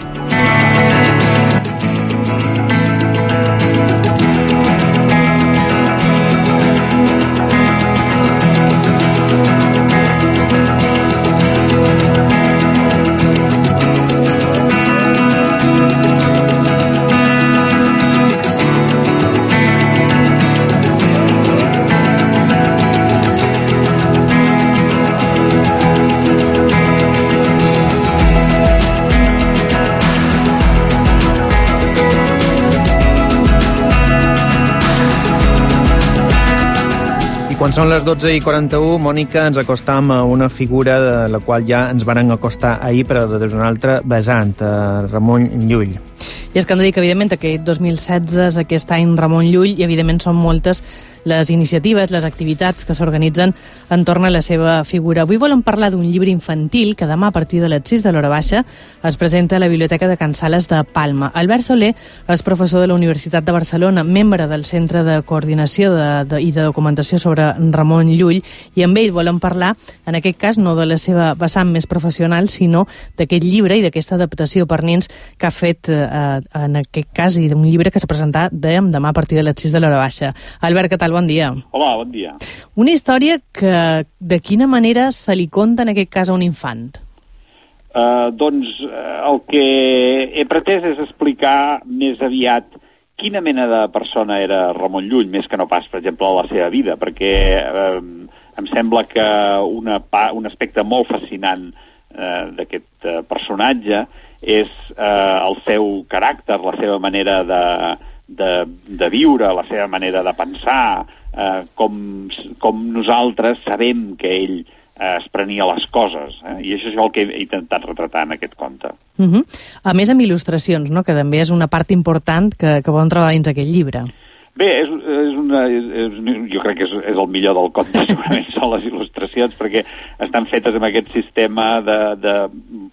Quan són les dotze i quaranta-u, Mònica, ens acostam a una figura de la qual ja ens varen acostar ahir, però des d'un altre vessant, Ramon Llull. I és que hem de dir que, evidentment, aquest dos mil setze és aquest any Ramon Llull i, evidentment, són moltes les iniciatives, les activitats que s'organitzen entorn a la seva figura. Avui volem parlar d'un llibre infantil que demà a partir de les sis de l'hora baixa es presenta a la Biblioteca de Can Sales de Palma. Albert Soler és professor de la Universitat de Barcelona, membre del Centre de Coordinació de, de, i de Documentació sobre Ramon Llull, i amb ell volem parlar, en aquest cas, no de la seva vessant més professional, sinó d'aquest llibre i d'aquesta adaptació per nens que ha fet, eh, en aquest cas, i d'un llibre que s'ha presentat, dèiem, demà a partir de les sis de l'hora baixa. Albert, què tal? Bon dia. Hola, bon dia. Una història que, de quina manera se li conta, en aquest cas, a un infant? Uh, doncs uh, el que he pretès és explicar més aviat quina mena de persona era Ramon Llull, més que no pas, per exemple, la seva vida, perquè uh, em sembla que una, un aspecte molt fascinant uh, d'aquest uh, personatge és uh, el seu caràcter, la seva manera de, de, de viure, la seva manera de pensar, uh, com, com nosaltres sabem que ell eh, es prenia les coses, eh? I això és el que he intentat retratar en aquest conte. Uh -huh. A més, amb il·lustracions, no?, que també és una part important que, que poden trobar dins aquest llibre. Bé, és, és una, és, és, jo crec que és, és el millor del conte, segurament són les il·lustracions, perquè estan fetes amb aquest sistema de, de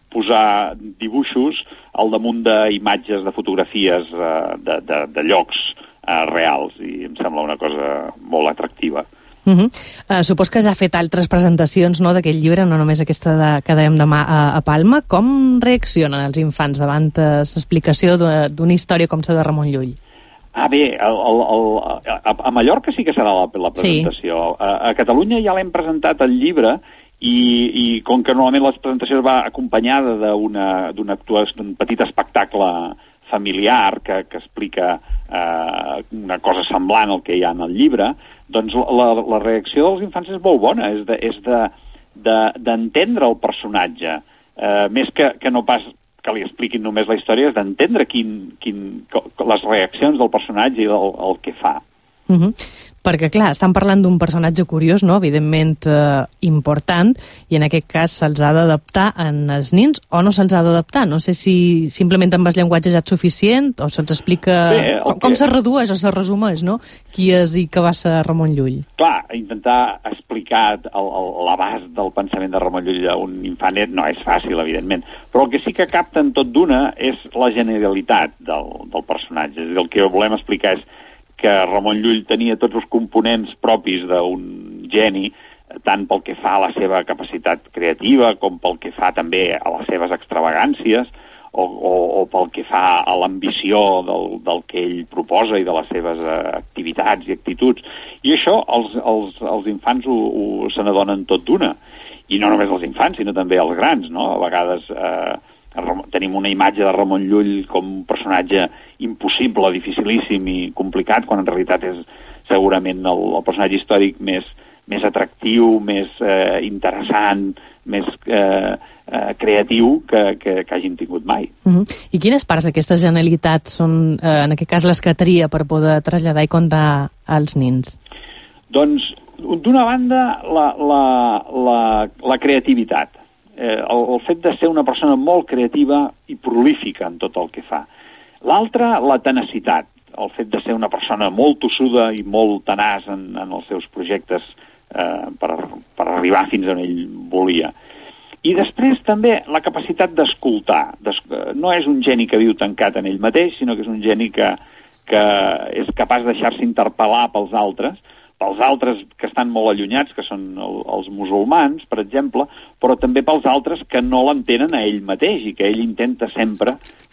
posar dibuixos al damunt d'imatges, de fotografies de, de, de llocs eh, reals, i em sembla una cosa molt atractiva. Uh -huh. uh, supos que ja ha fet altres presentacions, no, d'aquest llibre, no només aquesta de, que dèiem demà a, a Palma. Com reaccionen els infants davant l'explicació d'una història com la de Ramon Llull? Ah, bé, el, el, el, a, a Mallorca sí que serà la, la presentació. Sí. A, a Catalunya ja l'hem presentat el llibre i, i com que normalment la presentació va acompanyada d'una d'un petit espectacle familiar que, que explica eh, una cosa semblant al que hi ha en el llibre, doncs la, la reacció dels infants és molt bona, és de, és de, de, d'entendre el personatge, eh, més que, que no pas que li expliquin només la història, és d'entendre quin, quin, les reaccions del personatge i el, el que fa. Uh -huh. Perquè, clar, estan parlant d'un personatge curiós, no?, evidentment eh, important, i en aquest cas se'ls ha d'adaptar en els nins o no se'ls ha d'adaptar? No sé si simplement amb el llenguatge ja és suficient o se'ls explica... Bé, com, que... com se redueix o se resumeix, no?, qui és i què va ser Ramon Llull. Clar, intentar explicar l'abast del pensament de Ramon Llull a un infanet no és fàcil, evidentment, però el que sí que capten tot d'una és la generalitat del, del personatge. És a dir, el que volem explicar és que Ramon Llull tenia tots els components propis d'un geni, tant pel que fa a la seva capacitat creativa com pel que fa també a les seves extravagàncies o, o, o pel que fa a l'ambició del, del que ell proposa i de les seves uh, activitats i actituds. I això els, els, els infants ho, ho se n'adonen tot d'una. I no només els infants, sinó també els grans, no? A vegades... Uh, tenim una imatge de Ramon Llull com un personatge impossible, dificilíssim i complicat, quan en realitat és segurament el, el personatge històric més, més atractiu, més eh, interessant, més eh, eh, creatiu que, que, que hagin tingut mai. Uh-huh. I quines parts d'aquesta genialitat són, eh, en aquest cas, les que tria per poder traslladar i contar als nins? Doncs, d'una banda, la, la, la, la creativitat. Eh, el, el fet de ser una persona molt creativa i prolífica en tot el que fa. L'altra, la tenacitat, el fet de ser una persona molt tossuda i molt tenaç en, en els seus projectes eh, per, per arribar fins on ell volia. I després també la capacitat d'escoltar. No és un geni que viu tancat en ell mateix, sinó que és un geni que, que és capaç de deixar-se interpel·lar pels altres, pels altres que estan molt allunyats, que són el, els musulmans, per exemple, però també pels altres que no l'entenen a ell mateix i que ell intenta sempre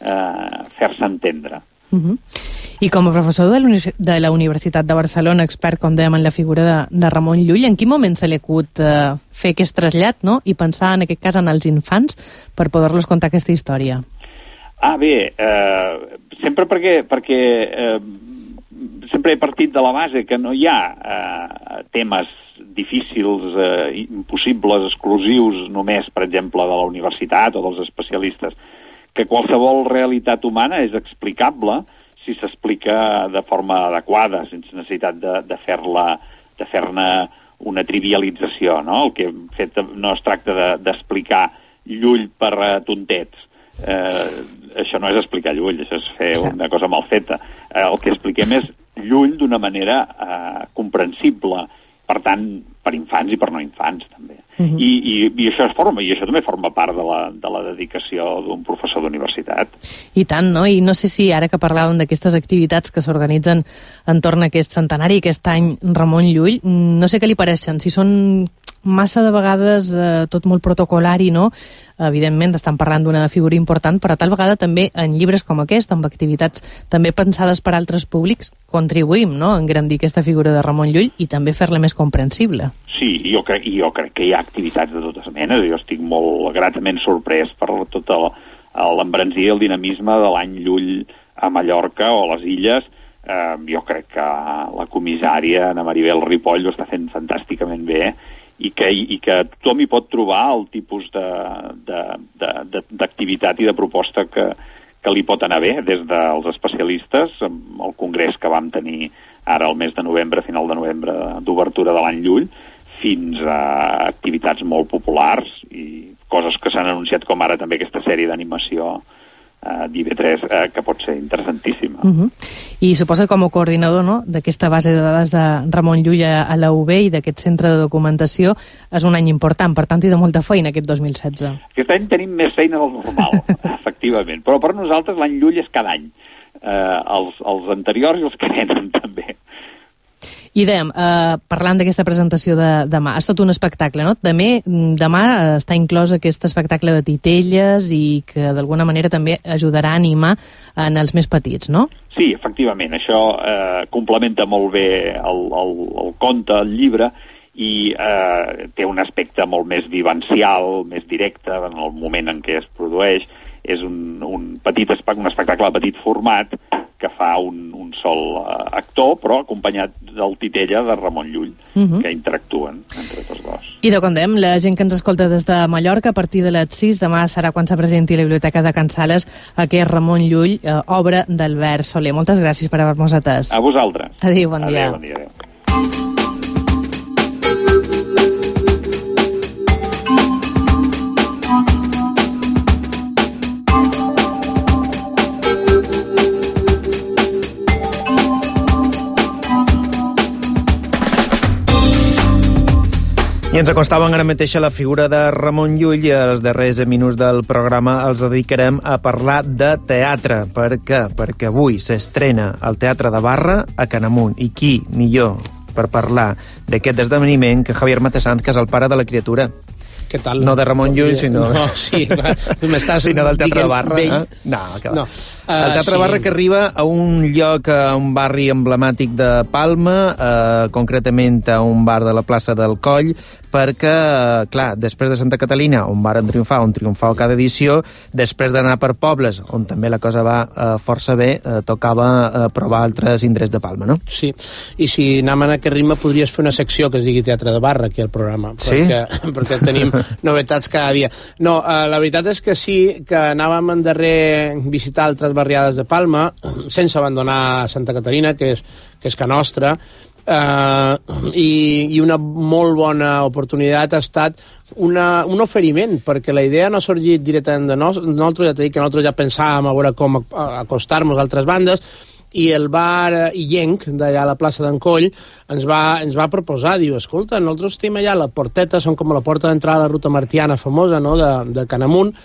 eh, fer-se entendre. Uh -huh. I com a professor de, de la Universitat de Barcelona, expert, com dèiem, en la figura de, de Ramon Llull, en quin moment se li acut eh, fer aquest trasllat, no?, i pensar, en aquest cas, en els infants per poder-los contar aquesta història? Ah, bé, eh, sempre perquè... perquè eh, sempre he partit de la base que no hi ha eh, temes difícils, eh, impossibles, exclusius només, per exemple, de la universitat o dels especialistes, que qualsevol realitat humana és explicable si s'explica de forma adequada, sense necessitat de, de fer-la, de fer-ne una trivialització, no? El que hem fet no es tracta d'explicar de, Llull per uh, tontets. Eh, això no és explicar Llull, això és fer una cosa mal feta. Eh, el que expliquem és Llull d'una manera eh, comprensible, per tant, per infants i per no infants, també. Uh-huh. I, i, i, això es forma, i això també forma part de la, de la dedicació d'un professor d'universitat. I tant, no? I no sé si ara que parlàvem d'aquestes activitats que s'organitzen entorn a aquest centenari, aquest any Ramon Llull, no sé què li pareixen, si són massa de vegades eh, tot molt protocolari, no? Evidentment estan parlant d'una figura important, però tal vegada també en llibres com aquest, amb activitats també pensades per altres públics, contribuïm, no?, a engrandir aquesta figura de Ramon Llull i també fer-la més comprensible. Sí, jo crec, jo crec que hi ha activitats de totes menes. Jo estic molt gratament sorprès per tot l'embranzir i el dinamisme de l'any Llull a Mallorca o a les Illes. Eh, jo crec que la comissària Ana Maribel Ripoll ho està fent fantàsticament bé, i que, i que tothom hi pot trobar el tipus d'activitat i de proposta que, que li pot anar bé, des dels especialistes, amb el congrés que vam tenir ara al mes de novembre, final de novembre, d'obertura de l'any Llull, fins a activitats molt populars i coses que s'han anunciat, com ara també aquesta sèrie d'animació uh, d'I V tres, uh, que pot ser interessantíssima. Uh -huh. I suposa com a coordinador, no?, d'aquesta base de dades de Ramon Llull a la U B i d'aquest centre de documentació, és un any important, per tant, i de molta feina aquest dos mil setze. Aquest any tenim més feina del normal, efectivament, però per nosaltres l'any Llull és cada any. Uh, els, els anteriors i els que venen també. I dèiem, eh, parlant d'aquesta presentació de demà, és tot un espectacle, no? També, demà està inclòs aquest espectacle de titelles i que d'alguna manera també ajudarà a animar en els més petits, no? Sí, efectivament, això eh, complementa molt bé el, el, el conte, el llibre, i eh, té un aspecte molt més vivencial, més directe en el moment en què es produeix. És un, un petit espectacle, un espectacle de petit format que fa un, un sol uh, actor, però acompanyat del titella de Ramon Llull, uh -huh. que interactuen entre tots dos. I de com dèiem, la gent que ens escolta des de Mallorca, a partir de les sis, demà serà quan se presenti a la Biblioteca de Can Sales aquest Ramon Llull, eh, obra d'Albert Soler. Moltes gràcies per haver-nos atès. A vosaltres. Adéu, bon dia. Adéu, bon dia. Adéu. I ens acostàvem ara mateix a la figura de Ramon Llull i els darrers minuts del programa els dedicarem a parlar de teatre. Per què? Perquè avui s'estrena al Teatre de Barra a Canamunt. I qui millor per parlar d'aquest esdeveniment que Javier Matesanz, que és el pare de la criatura. Què tal? No de Ramon Llull, sinó... No, sí, m'estàs... sinó del Teatre de Barra. Eh? No, que va. No. Uh, el Teatre sí. Barra, que arriba a un lloc, a un barri emblemàtic de Palma, uh, concretament a un bar de la plaça del Coll, perquè, clar, després de Santa Catalina, on varen triomfar, on triomfava cada edició, després d'anar per pobles, on també la cosa va uh, força bé, uh, tocava uh, provar altres indrets de Palma, no? Sí, i si anem en aquest ritme podries fer una secció que es digui Teatre de Barra aquí al programa, sí? perquè, perquè tenim novetats cada dia. No, uh, la veritat és que sí, que anàvem en darrer visitar altres barriades de Palma, sense abandonar Santa Caterina, que és, que és que nostra, Uh, i, i una molt bona oportunitat ha estat una, un oferiment, perquè la idea no ha sorgit directament de nos, nosaltres, ja t'he dit que nosaltres ja pensàvem a veure com acostar-nos a altres bandes, i el bar Illenc, d'allà a la plaça d'en Coll, ens va, ens va proposar, diu, escolta, nosaltres estem allà a la Porteta, som com a la porta d'entrada a la ruta martiana famosa, no?, de, de Canamunt,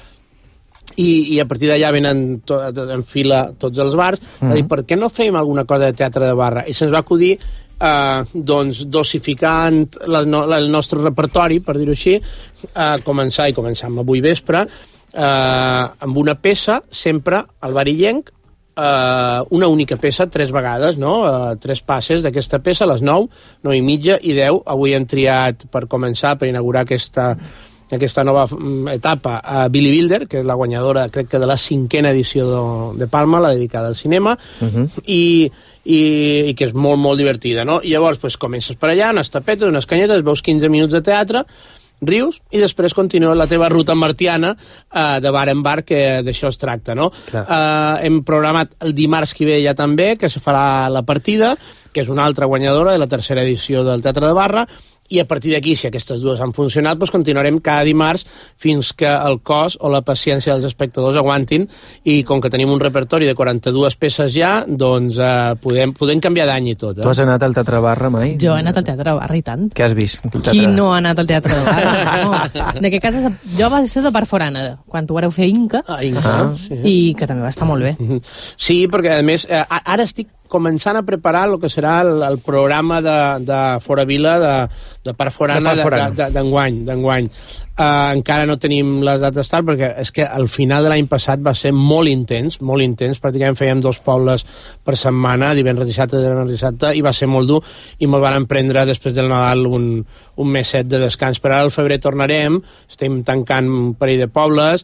i, i a partir d'allà venen to, en fila tots els bars, mm-hmm. i per què no fèiem alguna cosa de teatre de barra? I se'ns va acudir Uh, doncs dosificant la, no, la, el nostre repertori, per dir-ho així, uh, començar i començam avui vespre uh, amb una peça, sempre al bar Illenc, uh, una única peça, tres vegades, no? Uh, tres passes d'aquesta peça, a les nou, nou i mitja i deu. Avui hem triat per començar, per inaugurar aquesta aquesta nova etapa a Billy Wilder, que és la guanyadora, crec que de la cinquena edició de, de Palma, la dedicada al cinema, uh-huh. i I, i que és molt, molt divertida, no? I llavors, pues, comences per allà, unes tapetes, unes canyetes, veus quinze minuts de teatre, rius, i després continua la teva ruta martiana uh, de bar en bar, que d'això es tracta, no? Uh, hem programat el dimarts que ve ja també, que se farà la partida, que és una altra guanyadora de la tercera edició del Teatre de Barra, i a partir d'aquí, si aquestes dues han funcionat, doncs continuarem cada dimarts fins que el cos o la paciència dels espectadors aguantin, i com que tenim un repertori de quaranta-dues peces ja, doncs eh, podem, podem canviar d'any i tot. Eh? Tu has anat al Teatre Barra mai? Jo he anat al Teatre Barra, i tant. Què has vist? Qui no ha anat al Teatre Barra? No. De què casa... Jo vaig ser de part forana, quan ho vareu fer Inca, ah, Inca ah. Sí. I que també va estar molt bé. Sí, perquè a més, eh, ara estic començant a preparar el que serà el, el programa de, de Fora Vila de, de part forana d'enguany. d'enguany. Uh, encara no tenim les dates tal, perquè és que al final de l'any passat va ser molt intens, molt intens, pràcticament fèiem dos pobles per setmana, divendres i dissabte, divendres i dissabte, i va ser molt dur, i me'l van prendre després del Nadal un, un meset de descans. Però ara al febrer tornarem, estem tancant un parell de pobles,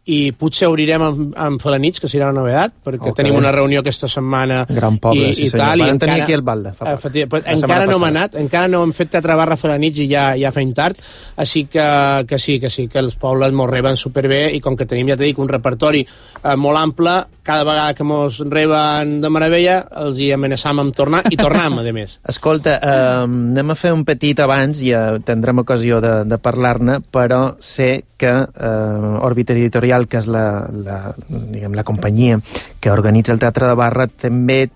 i potser obrirem amb, amb Felanitx, que serà una novedat, perquè okay. tenim una reunió aquesta setmana Gran poble, i, sí, i tal. Vam tenir aquí el Balda. Fa, pues, encara no hem anat, encara no hem fet teatre barra Felanitx i ja, ja feim tard, així que, que sí, que sí, que els pobles mos reben superbé i com que tenim, ja t'he dit, un repertori eh, molt ample, cada vegada que mos reben de meravella els hi amenaçam amb tornar i tornam, a més. Escolta, eh, anem a fer un petit abans, ja tindrem ocasió de, de parlar-ne, però sé que eh, Òrbita Editorial, que és la, la, diguem, la companyia que organitza el Teatre de Barra, també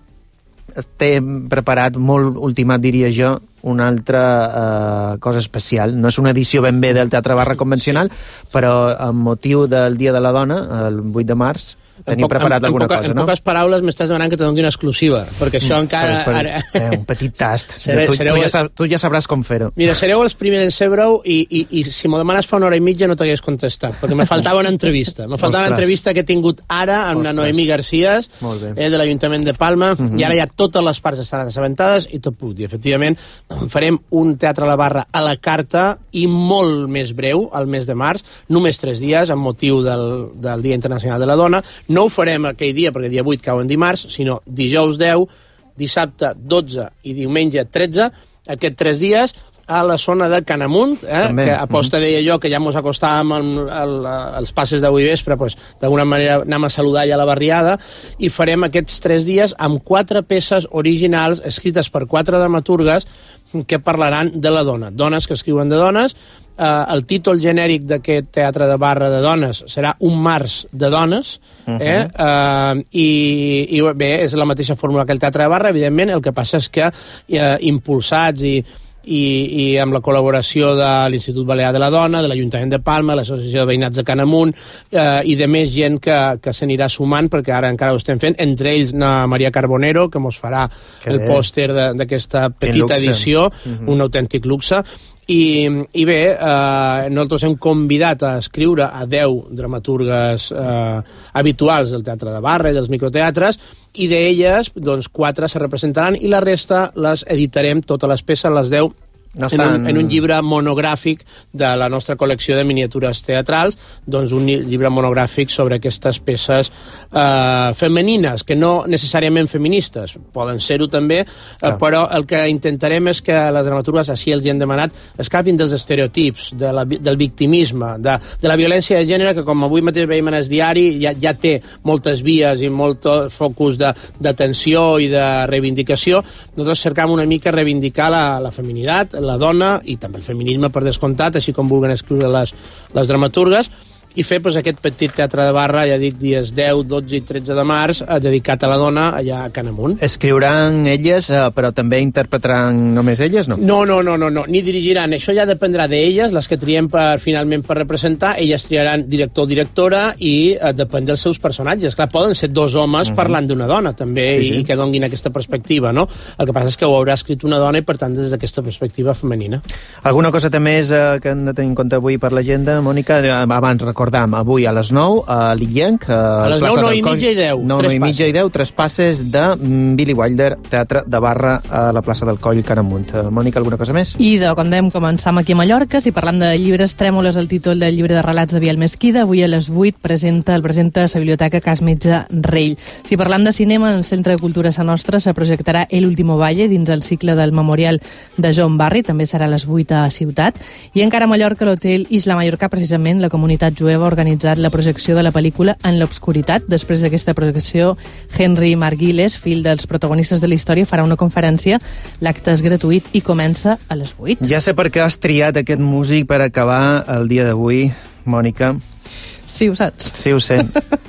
té preparat, molt ultimat diria jo, una altra eh, cosa especial. No és una edició ben bé del Teatre Barra convencional, però amb motiu del Dia de la Dona, el vuit de març, tenim poc, preparat en, alguna en poca, cosa, en no? En poques paraules m'estàs demanant que te doni una exclusiva, perquè això mm, encara... Per, per, ara... eh, un petit tast. Seré, tu, sereu... tu, ja sab, tu ja sabràs com fer-ho. Mira, sereu els primers en ser-breu i, i, i si m'ho demanes fa una hora i mitja no t'hagués contestat, perquè me faltava una entrevista. Me faltava una entrevista que he tingut ara amb la Noemí Garcías, eh, de l'Ajuntament de Palma, uh -huh. i ara ja totes les parts estan assabentades i tot puc dir. Efectivament, farem un teatre a la barra a la carta i molt més breu, al mes de març, només tres dies, amb motiu del, del Dia Internacional de la Dona. No ho farem aquell dia, perquè dia vuit cau en dimarts, sinó dijous deu, dissabte dotze i diumenge tretze, aquests tres dies, a la zona de Canamunt, eh, També. que a posta deia jo que ja mos acostàvem al, al, als passes d'avui vespre, pues, d'alguna manera anem a saludar ja la barriada, i farem aquests tres dies amb quatre peces originals escrites per quatre dramaturgues que parlaran de la dona. Dones que escriuen de dones. Uh, el títol genèric d'aquest teatre de barra de dones serà Un març de dones, eh? uh, i, i bé, és la mateixa fórmula que el teatre de barra, evidentment. El que passa és que uh, impulsats i i, i amb la col·laboració de l'Institut Balear de la Dona, de l'Ajuntament de Palma, l'Associació de Veïnats de Canamunt eh, i de més gent que, que s'anirà sumant, perquè ara encara ho estem fent, entre ells na Maria Carbonero, que mos farà que el pòster d'aquesta petita edició, uh-huh. un autèntic luxe. I, i bé, eh, nosaltres hem convidat a escriure a deu dramaturgues eh, habituals del teatre de barra i dels microteatres, i d'elles, doncs, quatre se representaran i la resta les editarem, totes les peces, les deu, no estan... en, un, en un llibre monogràfic de la nostra col·lecció de miniatures teatrals, doncs un llibre monogràfic sobre aquestes peces eh, femenines, que no necessàriament feministes, poden ser-ho també, eh, però el que intentarem és que les dramaturgues, així els hi han demanat, escapin dels estereotips, de la, del victimisme, de, de la violència de gènere, que com avui mateix veiem en el diari, ja, ja té moltes vies i molt focus d'atenció i de reivindicació. Nosaltres cercam una mica reivindicar la, la feminitat, la dona i també el feminisme, per descomptat, així com vulguen escriure les, les dramaturgues, i fer pues, aquest petit teatre de barra, ja dic, dies deu, dotze i tretze de març, eh, dedicat a la dona allà a Canamunt. Escriuran elles, eh, però també interpretaran només elles, no? No, no, no, no, no, ni dirigiran. Això ja dependrà d'elles, les que triem per, finalment per representar. Elles triaran director o directora i eh, depèn dels seus personatges. Clar, poden ser dos homes uh -huh. parlant d'una dona, també, sí, sí. i que donguin aquesta perspectiva, no? El que passa és que ho haurà escrit una dona i, per tant, des d'aquesta perspectiva femenina. Alguna cosa també és eh, que hem de tenir en compte avui per l'agenda, Mònica? Abans recordam, avui a les nou, a l'Illenc, a, a les nou, nou i mitja i deu. nou, nou i mitja i deu, tres passes de Billy Wilder, Teatre de Barra a la plaça del Coll, Canamunt. Mònica, alguna cosa més? I de com dèiem, començam aquí a Mallorca, si parlam de llibres trèmoles, el títol del llibre de relats de Biel Mesquida, avui a les vuit presenta, el presenta a la Biblioteca Cas Metge Rell. Si parlam de cinema, en el Centre de Cultura Sa Nostra se projectarà El último valle dins el cicle del memorial de Joan Barri, també serà a les vuit a Ciutat, i encara a Mallorca, l'hotel Isla Mallorca, precisament la comunitat jueva organitza la projecció de la pel·lícula En l'obscuritat. Després d'aquesta projecció, Henry Marguiles, fill dels protagonistes de la història, farà una conferència. L'acte és gratuït i comença a les vuit. Ja sé per què has triat aquest músic per acabar el dia d'avui, Mònica. Sí, ho saps. Sí, ho sé.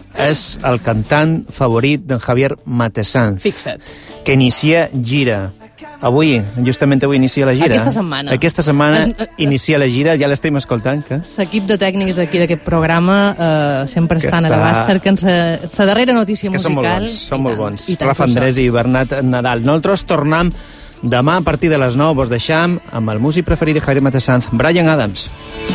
És el cantant favorit d'en Javier Matesanz. Fixa't. Que inicia gira. Avui, justament avui, inicia la gira. Aquesta setmana. Aquesta setmana es, inicia la gira, ja l'estem escoltant. Que... L'equip de tècnics d'aquí d'aquest programa eh, sempre que estan està... a l'abast cercant la darrera notícia és que musical. Són molt bons, són molt bons. Rafa Andrés i Bernat Nadal. Nosaltres tornem demà a partir de les nou. Vos deixam amb el músic preferit de Javier Matesanz, Bryan Adams.